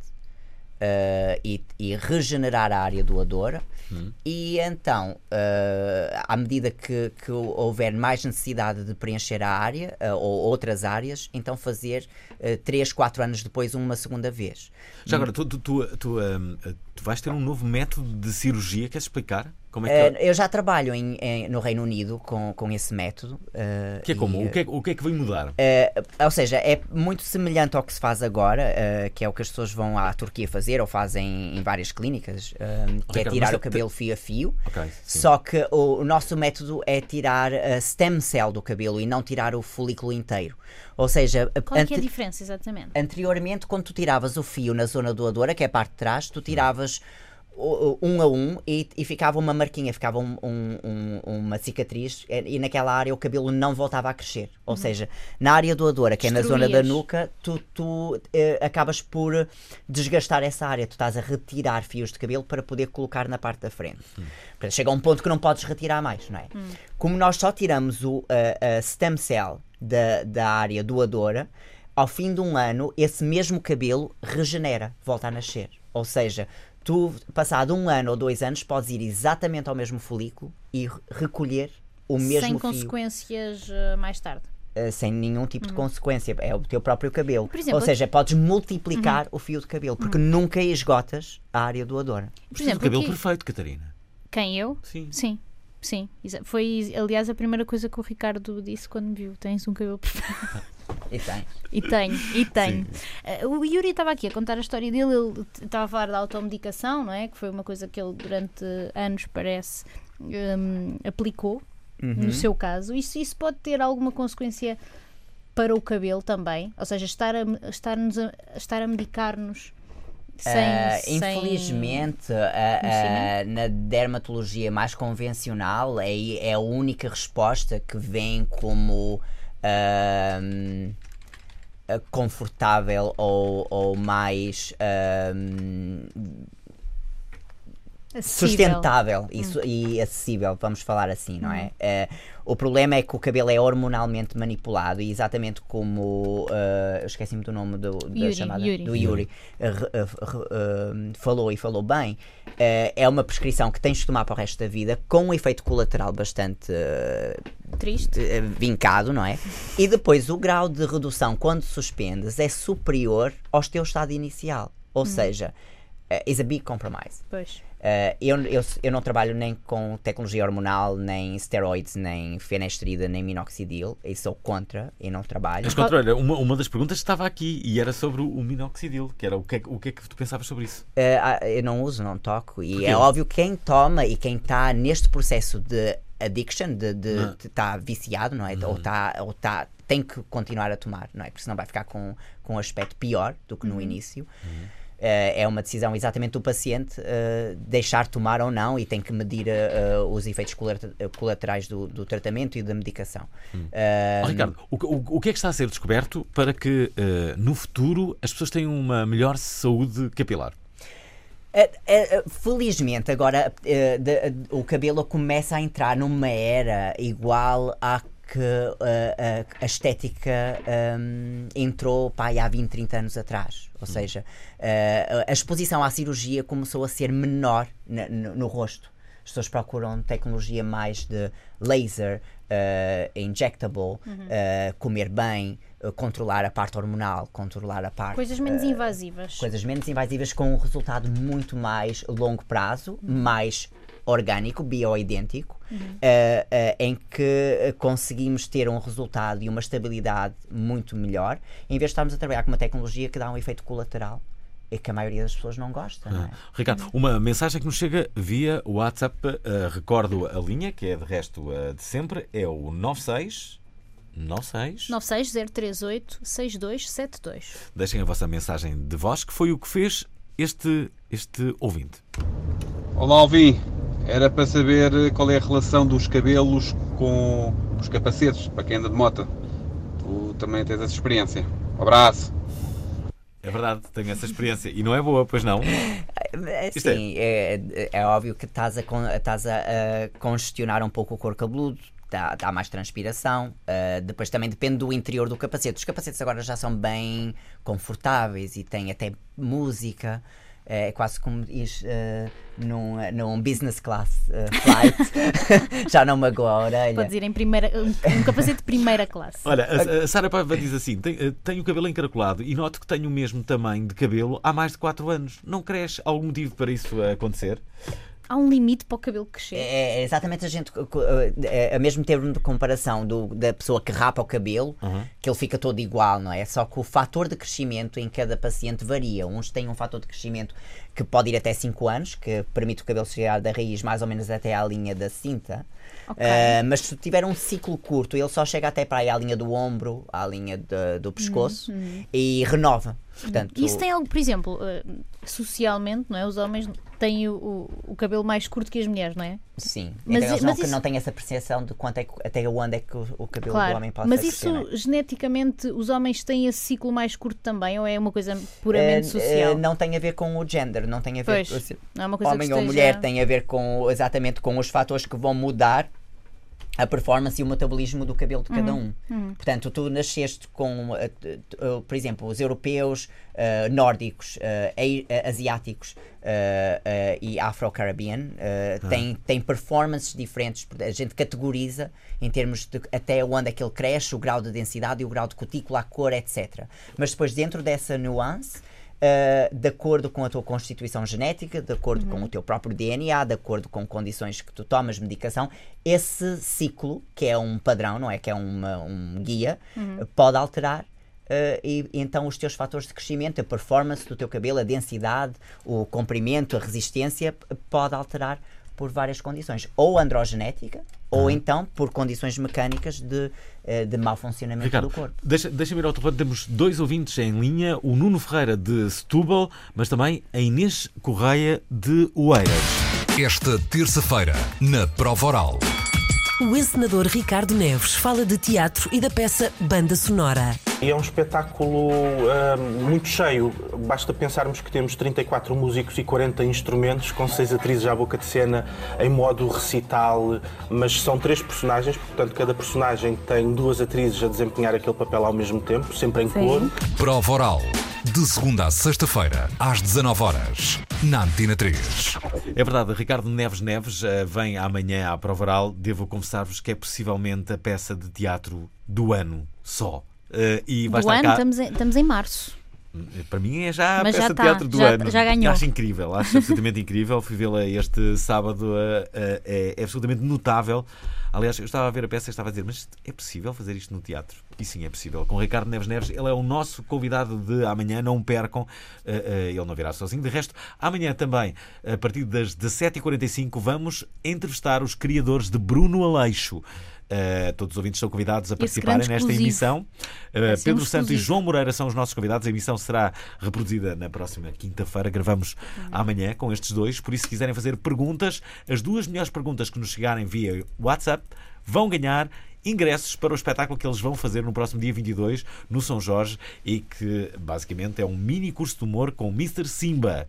e regenerar a área doadora. E então, à medida que houver mais necessidade de preencher a área ou outras áreas, então fazer 3, 4 anos depois uma segunda vez. Já agora, tu vais ter um novo método de cirurgia, queres explicar? Como é que eu já trabalho no Reino Unido com esse método. Que é como? O que é que vai mudar? Ou seja, é muito semelhante ao que se faz agora, que é o que as pessoas vão à Turquia fazer ou fazem em várias clínicas, que é tirar o cabelo fio a fio. Okay, só que o nosso método é tirar a stem cell do cabelo e não tirar o folículo inteiro. Ou seja, qual é que é a diferença exatamente? Anteriormente, quando tu tiravas o fio na zona doadora, que é a parte de trás, tu tiravas um a um e ficava uma marquinha, ficava uma cicatriz e naquela área o cabelo não voltava a crescer. Ou seja, na área doadora, que é na zona da nuca, tu acabas por desgastar essa área. Tu estás a retirar fios de cabelo para poder colocar na parte da frente. Chega a um ponto que não podes retirar mais, não é? Como nós só tiramos a stem cell da área doadora, ao fim de um ano esse mesmo cabelo regenera, volta a nascer. Ou seja, tu, passado 1 ano ou 2 anos, podes ir exatamente ao mesmo folículo e recolher o mesmo fio. Sem consequências mais tarde? Sem nenhum tipo de consequência. É o teu próprio cabelo. Por exemplo, ou seja, podes multiplicar o fio de cabelo, porque nunca esgotas a área doadora. Por exemplo, o cabelo perfeito, Catarina. Quem, eu? Sim. Sim. Foi, aliás, a primeira coisa que o Ricardo disse quando me viu. Tens um cabelo perfeito. E tenho. O Yuri estava aqui a contar a história dele. Ele estava a falar da automedicação, não é? Que foi uma coisa que ele durante anos, parece, aplicou. No seu caso. Isso pode ter alguma consequência para o cabelo também? Ou seja, estar a medicar-nos infelizmente, na dermatologia mais convencional é a única resposta que vem como confortável ou mais sustentável e acessível, vamos falar assim, não é? O problema é que o cabelo é hormonalmente manipulado e exatamente como eu esqueci-me do nome do Yuri falou bem, é uma prescrição que tens de tomar para o resto da vida com um efeito colateral bastante triste, vincado, não é? E depois o grau de redução quando suspendes é superior ao teu estado inicial, ou seja, is a big compromise. Pois. Eu não trabalho nem com tecnologia hormonal, nem steroids, nem fenestrida, nem minoxidil. Eu sou contra e não trabalho. Mas olha, uma das perguntas estava aqui e era sobre o minoxidil, que era o que é que tu pensavas sobre isso? Eu não uso, não toco. E é óbvio que quem toma e quem está neste processo de addiction, de estar viciado, não é? Ou tem que continuar a tomar, não é? Porque senão vai ficar com um aspecto pior do que no início. é uma decisão exatamente do paciente deixar tomar ou não, e tem que medir os efeitos colaterais do tratamento e da medicação. Ricardo, o que é que está a ser descoberto para que no futuro as pessoas tenham uma melhor saúde capilar? Felizmente agora o cabelo começa a entrar numa era igual à que a estética entrou há 20, 30 anos atrás. Ou seja, a exposição à cirurgia começou a ser menor no rosto. As pessoas procuram tecnologia mais de laser, injectable, comer bem, controlar a parte hormonal, controlar a parte... Coisas menos invasivas. Coisas menos invasivas com um resultado muito mais longo prazo, mais orgânico, bioidêntico, em que conseguimos ter um resultado e uma estabilidade muito melhor, em vez de estarmos a trabalhar com uma tecnologia que dá um efeito colateral e que a maioria das pessoas não gosta. Não é? Ricardo, uma mensagem que nos chega via WhatsApp, recordo a linha, que é de resto de sempre, é o 96038-6272. Deixem a vossa mensagem de voz, que foi o que fez este ouvinte. Olá, Alvin. Era para saber qual é a relação dos cabelos com os capacetes, para quem anda de moto. Tu também tens essa experiência. Um abraço. É verdade, tenho essa experiência. E não é boa, pois não? Sim, é óbvio que estás a congestionar um pouco o couro cabeludo. Dá mais transpiração. Depois também depende do interior do capacete. Os capacetes agora já são bem confortáveis e têm até música. É quase como ir num business class flight. Já não magoa a orelha. Podes ir em um capacete de primeira classe. Olha, a Sara Paiva diz assim: tenho o cabelo encaracolado e noto que tenho o mesmo tamanho de cabelo há mais de 4 anos. Não cresce? Há algum motivo para isso acontecer? Há um limite para o cabelo crescer. É exatamente a mesmo termo de comparação da pessoa que rapa o cabelo, que ele fica todo igual, não é? Só que o fator de crescimento em cada paciente varia. Uns têm um fator de crescimento que pode ir até 5 anos, que permite o cabelo chegar da raiz mais ou menos até à linha da cinta. Okay. Mas se tiver um ciclo curto, ele só chega até para aí à linha do ombro, à linha do pescoço e renova. Portanto, isso tem algo, por exemplo, socialmente, não é? Os homens têm o cabelo mais curto que as mulheres, não é? Sim, mas eles não têm essa percepção de até onde é que o cabelo do homem pode crescer. Mas isso, geneticamente, os homens têm esse ciclo mais curto também, ou é uma coisa puramente social? Não tem a ver com o género, não tem a ver com não é uma coisa homem ou mulher, tem a ver exatamente com os fatores que vão mudar a performance e o metabolismo do cabelo de cada um. Portanto, tu nasceste com, por exemplo, os europeus, nórdicos, asiáticos e afro-caribbean têm performances diferentes. A gente categoriza em termos de até onde é que ele cresce, o grau de densidade e o grau de cutícula, a cor, etc. Mas depois, dentro dessa nuance, de acordo com a tua constituição genética, de acordo com o teu próprio DNA, de acordo com condições que tu tomas medicação, esse ciclo, que é um padrão, não é? Que é um guia, pode alterar e então os teus fatores de crescimento, a performance do teu cabelo, a densidade, o comprimento, a resistência, pode alterar por várias condições, ou androgenética, ou então por condições mecânicas de mau funcionamento Ricardo, do corpo. Deixa-me ir ao telefone. Temos 2 ouvintes em linha, o Nuno Ferreira de Setúbal, mas também a Inês Correia de Oeiras. Esta terça-feira, na Prova Oral. O encenador Ricardo Neves fala de teatro e da peça Banda Sonora. É um espetáculo muito cheio. Basta pensarmos que temos 34 músicos e 40 instrumentos, com 6 atrizes à boca de cena, em modo recital, mas são 3 personagens, portanto cada personagem tem 2 atrizes a desempenhar aquele papel ao mesmo tempo, sempre em coro. Prova Oral, de segunda a sexta-feira, às 19h, na Antena 3. É verdade, Ricardo Neves vem amanhã à Prova Oral. Devo confessar-vos que é possivelmente a peça de teatro do ano só. E vai estar cá... estamos em março. Para mim é já a Mas peça já de teatro do ano. Já ganhou. Acho incrível, acho absolutamente incrível. Fui vê-la este sábado, é absolutamente notável. Aliás, eu estava a ver a peça e estava a dizer, mas é possível fazer isto no teatro? E sim, é possível. Com Ricardo Neves, ele é o nosso convidado de amanhã, não percam. Ele não virá sozinho. De resto, amanhã também, a partir das 17h45, vamos entrevistar os criadores de Bruno Aleixo. Todos os ouvintes são convidados a participarem nesta emissão. Pedro Santo e João Moreira são os nossos convidados. A emissão será reproduzida na próxima quinta-feira. Gravamos amanhã com estes dois. Por isso, se quiserem fazer perguntas, as 2 melhores perguntas que nos chegarem via WhatsApp vão ganhar ingressos para o espetáculo que eles vão fazer no próximo dia 22 no São Jorge e que basicamente é um mini curso de humor com Mr. Simba.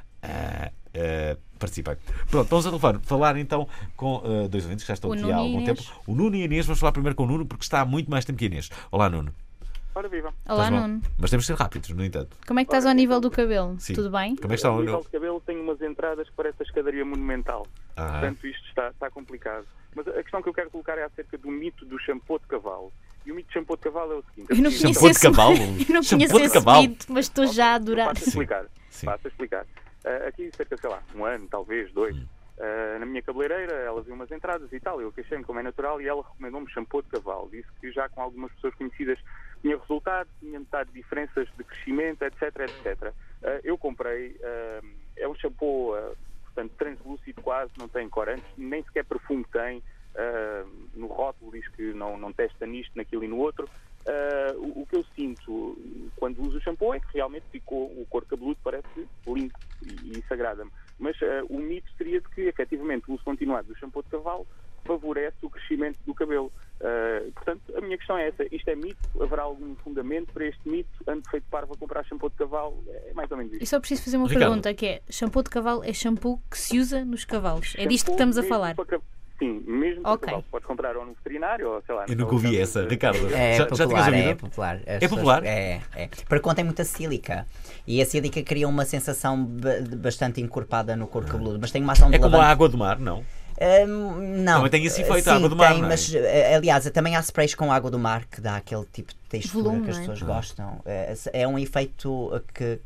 Participem. Pronto, vamos a telefone falar então com 2 ouvintes que já estão aqui há algum tempo. O Nuno e a Inês. Vamos falar primeiro com o Nuno porque está há muito mais tempo que a Inês. Olá, Nuno. Ora, viva. Olá, Nuno. Mas temos de ser rápidos, no entanto. Como é que estás ao nível do cabelo? Sim. Tudo bem? Como é que está o nível do cabelo? Tem umas entradas que parece a escadaria monumental. Portanto, isto está complicado. Mas a questão que eu quero colocar é acerca do mito do shampoo de cavalo. E o mito do shampoo de cavalo é o seguinte... Eu não conheço esse mito, mas estou já a adorar. Passo a explicar. Aqui cerca, sei lá, 1 ano, talvez 2, na minha cabeleireira, ela viu umas entradas e tal, eu queixei-me como é natural e ela recomendou-me shampoo de cavalo. Disse que já com algumas pessoas conhecidas tinha resultado, tinha notado diferenças de crescimento, etc, etc. Eu comprei, é um shampoo, portanto, translúcido quase, não tem corantes, nem sequer perfume tem, no rótulo diz que não testa nisto, naquilo e no outro. O que eu sinto quando uso o shampoo é que realmente ficou o couro cabeludo, parece limpo e isso agrada-me. Mas o mito seria de que, efetivamente, o uso continuado do shampoo de cavalo favorece o crescimento do cabelo. Portanto, a minha questão é essa. Isto é mito? Haverá algum fundamento para este mito? Ando feito parvo a comprar shampoo de cavalo? É mais ou menos isso. E só preciso fazer uma pergunta, que é, shampoo de cavalo é shampoo que se usa nos cavalos? É disto que estamos a falar? Sim, mesmo para cavalo. Podes comprar ou no veterinário ou sei lá. Eu nunca ouvi essa, Ricardo. É popular. É popular? É. Porque contém muita sílica. E a sílica cria uma sensação bastante encorpada no couro cabeludo. Mas tem uma ação de lavante. É como a água do mar, não? Não. Também tem esse efeito, a água do mar. Tem, mas aliás, também há sprays com água do mar que dá aquele tipo de textura que as pessoas gostam. É um efeito que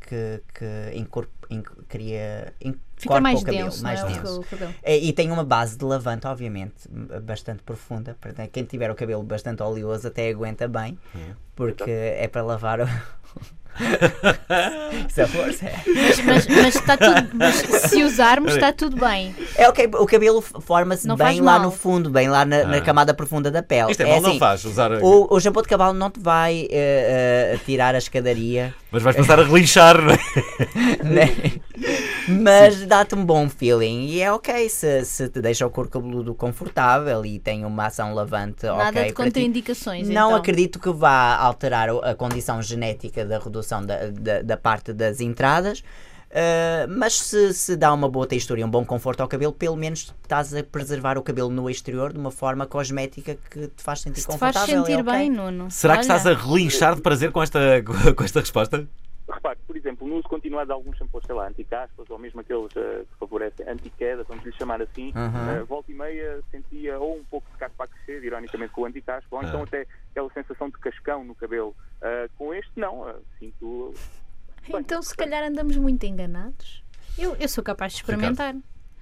cria. Fica mais cabelo, denso, mais denso. O cabelo. E tem uma base de lavante, obviamente, bastante profunda. Quem tiver o cabelo bastante oleoso até aguenta bem, porque é para lavar o. Se força. Mas está tudo. Mas se usarmos, está tudo bem. O cabelo forma-se bem lá no fundo, bem lá na camada profunda da pele. Isto mal, não faz usar. O shampoo de cavalo não te vai tirar a escadaria. Mas vais passar a relinchar, não é? Mas dá-te um bom feeling e é ok se te deixa o couro cabeludo confortável e tem uma ação lavante. Nada de contraindicações. Não então. acredito que vá alterar a condição genética da redução da parte das entradas. Mas se dá uma boa textura e um bom conforto ao cabelo, pelo menos estás a preservar o cabelo no exterior de uma forma cosmética que te faz sentir confortável. Te faz sentir bem, Nuno. Será que estás a relinchar de prazer com esta resposta? Repare, por exemplo, no uso continuado de alguns shampoos, sei lá, anti-caspas ou mesmo aqueles que favorecem anti-queda, vamos lhe chamar assim, volta e meia sentia ou um pouco de caspa a crescer, ironicamente com o anti-caspa, ou então até aquela sensação de cascão no cabelo. Com este não, sinto... Então se calhar andamos muito enganados. Eu sou capaz de experimentar.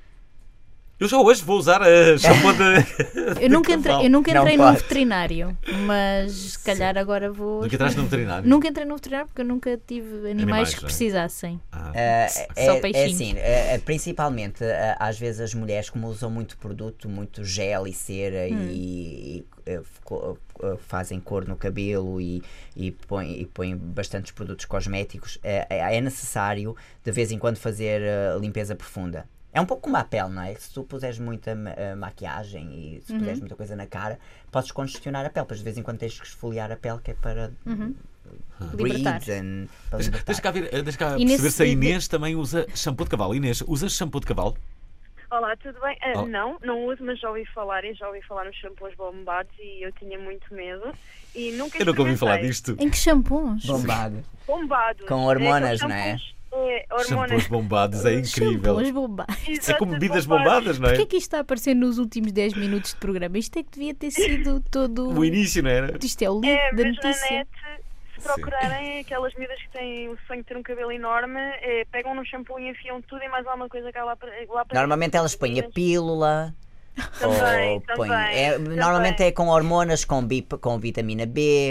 Eu já hoje vou usar a shampoo de. Eu nunca entrei num veterinário, mas se calhar agora vou. Nunca entraste num veterinário? Nunca entrei num veterinário porque eu nunca tive animais que precisassem. Só peixinhos. Assim, principalmente, às vezes as mulheres, como usam muito produto, muito gel e cera e fazem cor no cabelo e põem bastantes produtos cosméticos, é necessário de vez em quando fazer limpeza profunda. É um pouco como a pele, não é? Se tu puseres muita maquiagem e se puseres muita coisa na cara, podes congestionar a pele, mas de vez em quando tens que esfoliar a pele, que é para libertar. Deixa cá perceber se a Inês também usa shampoo de cavalo. Inês, usas shampoo de cavalo? Olá, tudo bem? Não uso, mas já ouvi falar nos shampoos bombados e eu tinha muito medo e nunca experimentei. Eu nunca ouvi falar disto. Em que shampoos? Bombados. Com hormonas, não é? Shampoos bombados, é incrível. Shampoos bombados. É como bebidas bombadas, não é? Porquê é que isto está a aparecer nos últimos 10 minutos de programa? Isto é que devia ter sido todo... O início, não era? Isto é o livro da notícia. Na net, se procurarem aquelas miúdas que têm o sonho de ter um cabelo enorme, pegam num shampoo e enfiam tudo e mais alguma coisa que há lá para normalmente elas põem a pílula. Também. Normalmente é com hormonas, com vitamina B.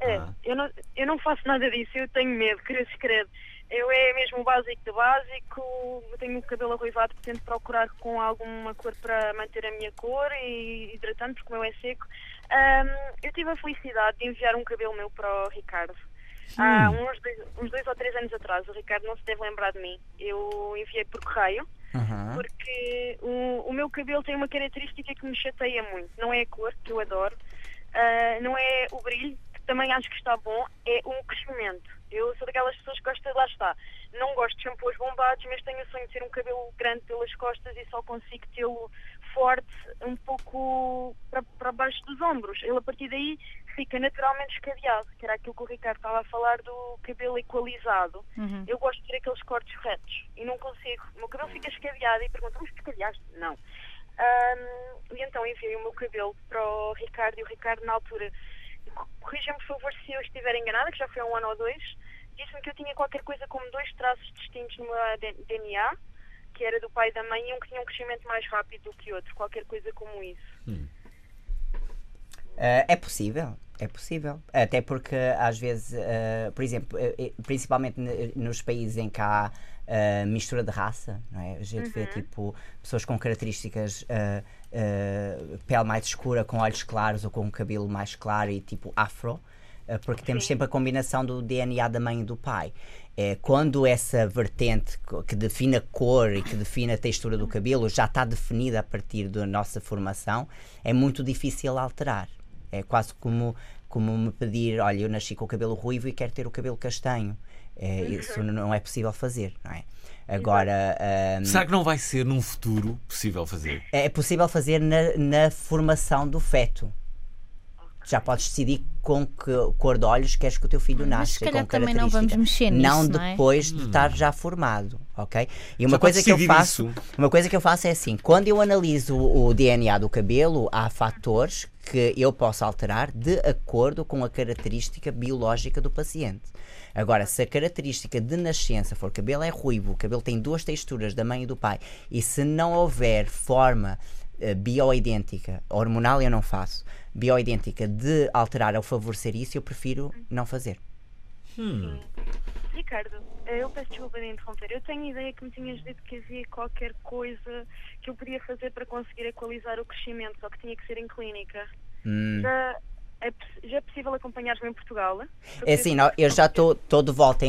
Eu não faço nada disso, eu tenho medo, credo. Eu é mesmo o básico do básico, eu tenho o cabelo arruivado, tento procurar com alguma cor para manter a minha cor e hidratante, porque o meu é seco. Eu tive a felicidade de enviar um cabelo meu para o Ricardo. Há uns 2 ou 3 anos atrás. O Ricardo não se deve lembrar de mim. Eu enviei por correio, porque o meu cabelo tem uma característica que me chateia muito. Não é a cor, que eu adoro, não é o brilho, que também acho que está bom, é o crescimento. Eu sou daquelas pessoas que gosta de, lá está, não gosto de shampoos bombados, mas tenho o sonho de ter um cabelo grande pelas costas e só consigo tê-lo forte um pouco para baixo dos ombros. Ele a partir daí fica naturalmente escadeado, que era aquilo que o Ricardo estava a falar do cabelo equalizado. Eu gosto de ter aqueles cortes retos e não consigo. O meu cabelo fica escadeado e pergunto, mas escadeaste? Não. E então enviei o meu cabelo para o Ricardo e o Ricardo na altura, corrija-me por favor se eu estiver enganada, que já foi há 1 ano ou 2, disse-me que eu tinha qualquer coisa como 2 traços distintos no meu DNA, que era do pai e da mãe, e um que tinha um crescimento mais rápido do que outro, qualquer coisa como isso. É possível. Até porque às vezes, por exemplo, principalmente nos países em que há mistura de raça, não é? A gente vê tipo pessoas com características pele mais escura, com olhos claros ou com cabelo mais claro e tipo afro, porque temos sempre a combinação do DNA da mãe e do pai. Quando essa vertente que define a cor e que define a textura do cabelo já está definida a partir da nossa formação, é muito difícil alterar. É quase como me pedir, olha, eu nasci com o cabelo ruivo e quero ter o cabelo castanho. Isso não é possível fazer, não é? Agora, será que não vai ser num futuro possível fazer? É possível fazer na formação do feto. Já podes decidir com que cor de olhos queres que o teu filho nasça. Se calhar também não vamos mexer nisso, não depois de estar já formado, ok? E uma coisa que eu faço é assim, quando eu analiso o DNA do cabelo, há fatores que eu posso alterar de acordo com a característica biológica do paciente. Agora, se a característica de nascença for cabelo é ruivo, o cabelo tem 2 texturas da mãe e do pai, e se não houver forma bioidêntica, hormonal eu não faço, bioidêntica de alterar ou favorecer isso, eu prefiro não fazer. Ricardo, eu peço desculpa de interromper. Eu tenho a ideia que me tinhas dito que havia qualquer coisa que eu podia fazer para conseguir equalizar o crescimento, só que tinha que ser em clínica. Já é possível acompanhar-me em Portugal? É assim, eu já estou de volta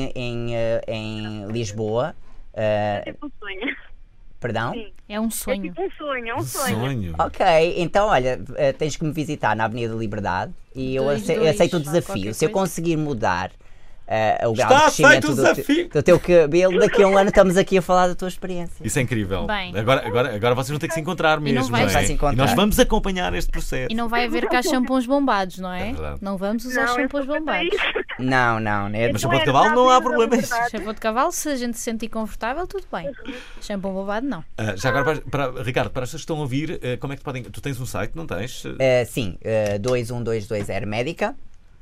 em Lisboa. É tipo um sonho. Perdão? Sim. É um sonho. É tipo um sonho. Ok, então olha, tens que me visitar na Avenida Liberdade e eu aceito o desafio. Se eu conseguir mudar o grau de crescimento do teu cabelo, daqui a 1 ano estamos aqui a falar da tua experiência. Isso é incrível. Bem. Agora vocês vão ter que se encontrar mesmo. Não vai se encontrar. E nós vamos acompanhar este processo. E não vai haver cá shampoos bombados, não é? Verdade. Não vamos usar shampoos bombados. Não. Mas shampoo de cavalo não há problema. Shampoo de cavalo, se a gente se sentir confortável, tudo bem. Shampoo bombado, não. Já agora, Ricardo, para as pessoas que estão a ouvir, como é que podem... Tu tens um site, não tens? Sim, 2122 Hermédica.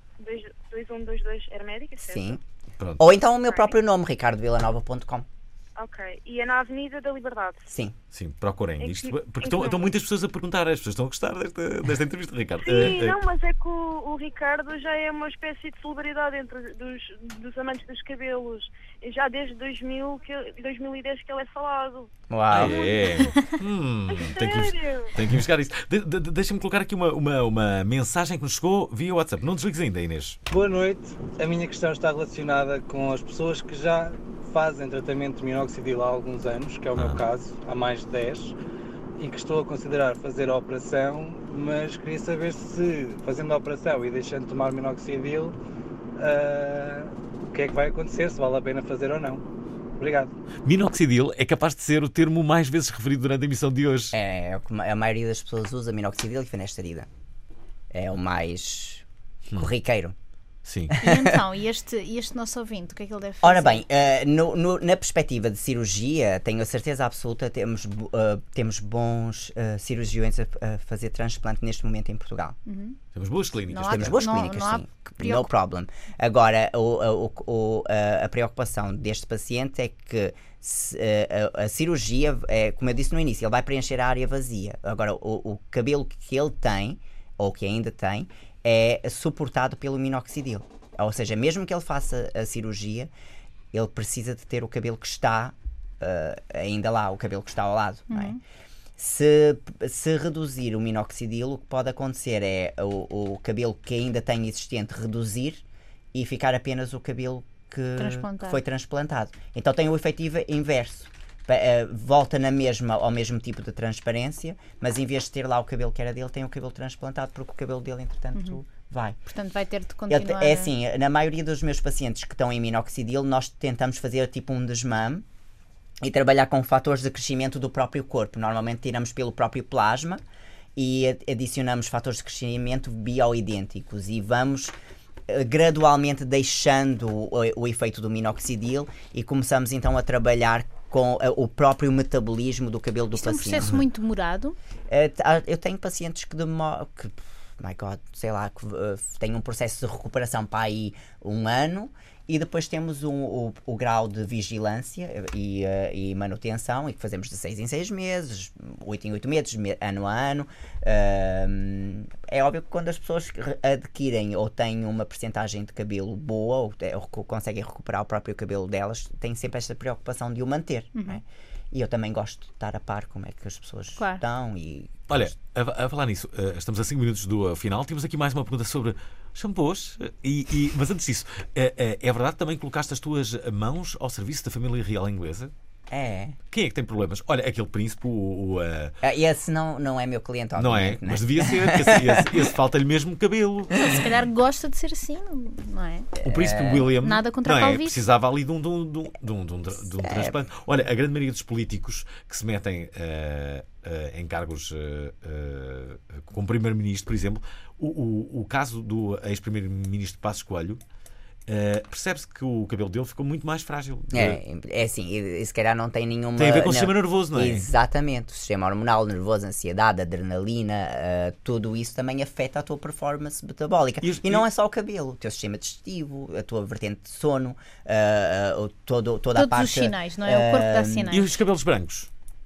2122 Hermédica, certo? Sim. Pronto. Ou então o meu próprio nome, ricardovillanova.com. Ok. E é na Avenida da Liberdade? Sim. Sim, procurem isto. Porque estão muitas pessoas a perguntar, as pessoas estão a gostar desta entrevista, Ricardo. Sim, não, mas é que o Ricardo já é uma espécie de celebridade entre dos amantes dos cabelos. Já desde 2010 que ele é falado. Uau! Tem que investigar isso. Deixa-me colocar aqui uma mensagem que nos chegou via WhatsApp. Não desligues ainda, Inês. Boa noite. A minha questão está relacionada com as pessoas que já fazem tratamento de minoxidil há alguns anos, que é o meu caso, há mais de 10, e que estou a considerar fazer a operação, mas queria saber se, fazendo a operação e deixando de tomar minoxidil, o que é que vai acontecer, se vale a pena fazer ou não. Obrigado. Minoxidil é capaz de ser o termo mais vezes referido durante a emissão de hoje. É o que a maioria das pessoas usa, minoxidil e finasterida. É o mais corriqueiro. Sim. E então, e este nosso ouvinte, o que é que ele deve fazer? Ora bem, na perspectiva de cirurgia, tenho a certeza absoluta, temos bons cirurgiões a fazer transplante neste momento em Portugal. Temos boas clínicas. Temos boas clínicas, sim. No problem. Agora, a preocupação deste paciente é que a cirurgia, como eu disse no início, ele vai preencher a área vazia. Agora, o cabelo que ele tem, ou que ainda tem, é suportado pelo minoxidil. Ou seja, mesmo que ele faça a cirurgia, ele precisa de ter o cabelo que está ainda lá, o cabelo que está ao lado. Não é? Se reduzir o minoxidil, o que pode acontecer é o cabelo que ainda tem existente reduzir e ficar apenas o cabelo que foi transplantado. Então tem o efeito inverso. Volta ao mesmo tipo de transparência, mas em vez de ter lá o cabelo que era dele, tem o cabelo transplantado, porque o cabelo dele, entretanto, vai. Portanto, vai ter de continuar. É assim, na maioria dos meus pacientes que estão em minoxidil, nós tentamos fazer tipo um desmame e trabalhar com fatores de crescimento do próprio corpo. Normalmente tiramos pelo próprio plasma e adicionamos fatores de crescimento bioidênticos e vamos gradualmente deixando o efeito do minoxidil e começamos então a trabalhar com o próprio metabolismo do cabelo do paciente. É um processo muito demorado? Eu tenho pacientes que demoram, que têm um processo de recuperação para aí 1 ano, e depois temos o grau de vigilância e manutenção, e que fazemos de 6 em 6 meses, 8 em 8 meses, ano a ano. É óbvio que quando as pessoas adquirem ou têm uma percentagem de cabelo boa, ou conseguem recuperar o próprio cabelo delas, têm sempre esta preocupação de o manter. Não é? E eu também gosto de estar a par como é que as pessoas estão. Olha, a falar nisso, estamos a 5 minutos do final. Temos aqui mais uma pergunta sobre shampoos. Mas antes disso, é verdade que também colocaste as tuas mãos ao serviço da família real inglesa? É. Quem é que tem problemas? Olha, aquele príncipe, esse não é meu cliente, obviamente. Não é? Mas devia ser. Esse falta-lhe mesmo cabelo. Se calhar gosta de ser assim, não é? O príncipe William, nada contra a calvície. Precisava ali de um transplante. Olha, a grande maioria dos políticos que se metem em cargos como primeiro-ministro, por exemplo, o caso do ex-primeiro-ministro Passos Coelho, percebe-se que o cabelo dele ficou muito mais frágil. É assim, e se calhar não tem nenhuma... Tem a ver com o sistema nervoso, não é? Exatamente, o sistema hormonal, nervoso, ansiedade, adrenalina, tudo isso também afeta a tua performance metabólica. E não é só o cabelo, o teu sistema digestivo, a tua vertente de sono, toda a parte... Todos os sinais, não é? O corpo dá sinais. E os cabelos brancos?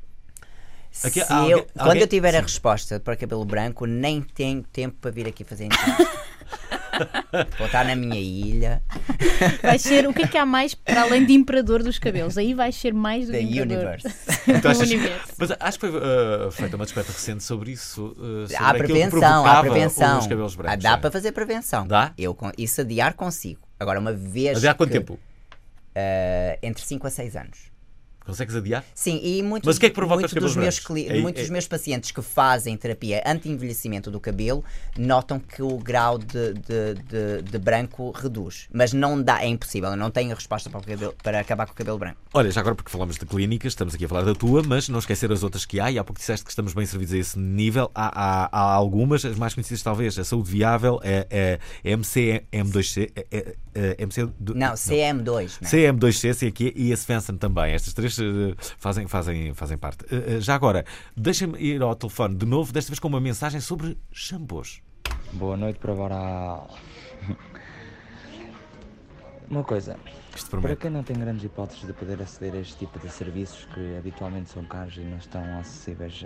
Quando eu tiver a resposta para cabelo branco, nem tenho tempo para vir aqui fazer entrevista. Vou estar na minha ilha. Vai ser o que é que há mais para além de imperador dos cabelos? Aí vai ser mais do que imperador. Então, mas acho que foi feita uma descoberta recente sobre isso. Sobre há prevenção. Os cabelos brancos. Dá para fazer prevenção. Dá? Isso adiar consigo. Agora, uma vez. Adiar quanto tempo? Entre 5 a 6 anos. Consegues adiar? Sim, e mas o que é que provoca os cabelos brancos? Muitos dos meus pacientes que fazem terapia anti-envelhecimento do cabelo notam que o grau de branco reduz. Mas não dá, é impossível, eu não tenho resposta para acabar com o cabelo branco. Olha, já agora porque falamos de clínicas, estamos aqui a falar da tua, mas não esquecer as outras que há, e há pouco disseste que estamos bem servidos a esse nível. Há algumas, as mais conhecidas talvez, a Saúde Viável, MC2C, CM2. CM2C, sim, aqui, e a Svensson também. Estas três fazem parte. Já agora, deixem-me ir ao telefone de novo, desta vez com uma mensagem sobre shampoos. Boa noite para Varal. Uma coisa, para quem não tem grandes hipóteses de poder aceder a este tipo de serviços que habitualmente são caros e não estão acessíveis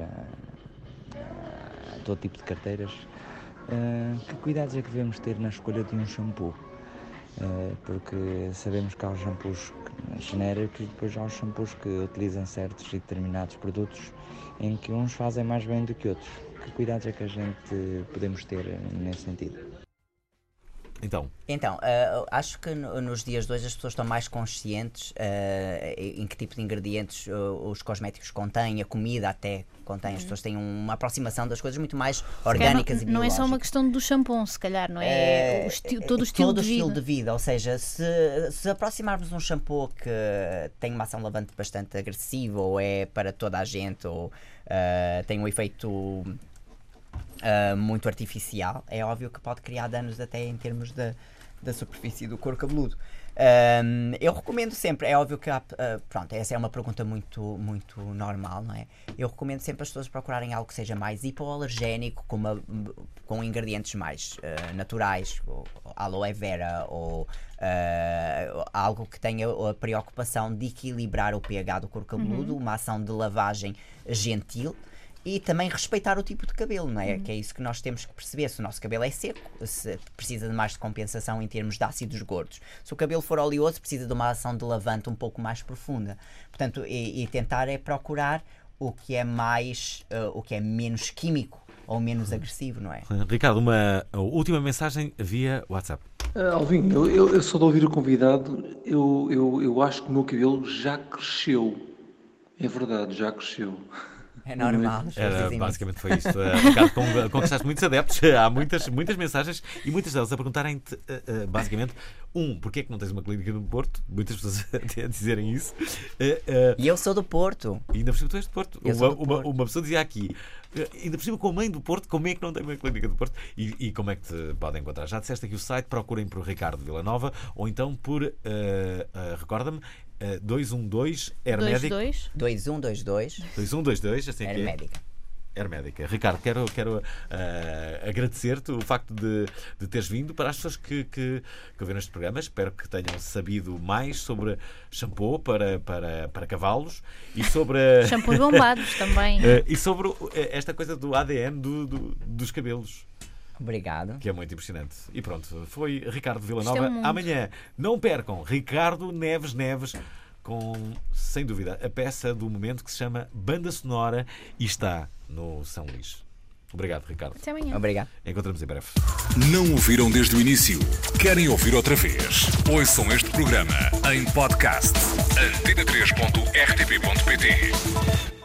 a todo tipo de carteiras, que cuidados é que devemos ter na escolha de um shampoo? Porque sabemos que há os shampoos genéricos e depois há os shampoos que utilizam certos e determinados produtos em que uns fazem mais bem do que outros. Que cuidados é que a gente podemos ter nesse sentido? Então, acho que nos dias de hoje as pessoas estão mais conscientes em que tipo de ingredientes os cosméticos contêm, a comida até contém. As pessoas têm uma aproximação das coisas muito mais orgânicas e biológicas. Não é só uma questão do shampoo, se calhar, não é? Todo o estilo de vida. Ou seja, se aproximarmos um shampoo que tem uma ação lavante bastante agressiva, ou é para toda a gente, ou tem um efeito muito artificial, é óbvio que pode criar danos até em termos da superfície do couro cabeludo. Eu recomendo sempre, é óbvio que pronto, essa é uma pergunta muito normal, não é? Eu recomendo sempre as pessoas procurarem algo que seja mais hipoalergénico, com ingredientes mais naturais, ou aloe vera, ou algo que tenha a preocupação de equilibrar o pH do couro cabeludo, uma ação de lavagem gentil. E também respeitar o tipo de cabelo, não é? Que é isso que nós temos que perceber. Se o nosso cabelo é seco, se precisa de mais de compensação em termos de ácidos gordos. Se o cabelo for oleoso, precisa de uma ação de lavante um pouco mais profunda. Portanto, e tentar é procurar o que é mais, o que é menos químico ou menos agressivo, não é? Ricardo, uma última mensagem via WhatsApp. Alvin, eu só de ouvir o convidado, eu acho que o meu cabelo já cresceu. É verdade, já cresceu. É normal. Basicamente foi isto. Ricardo, conquistaste muitos adeptos. Há muitas mensagens e muitas delas a perguntarem-te, basicamente, porque é que não tens uma clínica no Porto? Muitas pessoas a dizerem isso. E eu sou do Porto. E ainda por cima tu és do Porto. Uma pessoa dizia aqui, ainda por cima com a mãe do Porto, como é que não tem uma clínica do Porto? E como é que te podem encontrar? Já disseste aqui o site, procurem por Ricardo Villanova ou então por, recorda-me, 212 Hermédica. 2122 assim Hermédica. Hermédica. Ricardo, quero agradecer-te o facto de teres vindo. Para as pessoas que ouviram este programa, espero que tenham sabido mais sobre shampoo para cavalos e sobre shampoos bombados também e sobre esta coisa do ADN dos cabelos. Obrigado. Que é muito impressionante. E pronto, foi Ricardo Villanova. Amanhã, não percam, Ricardo Neves, com, sem dúvida, a peça do momento que se chama Banda Sonora e está no São Luís. Obrigado, Ricardo. Até amanhã. Obrigado. Encontramos em breve. Não ouviram desde o início? Querem ouvir outra vez? Ouçam este programa em podcast. antena3.rtp.pt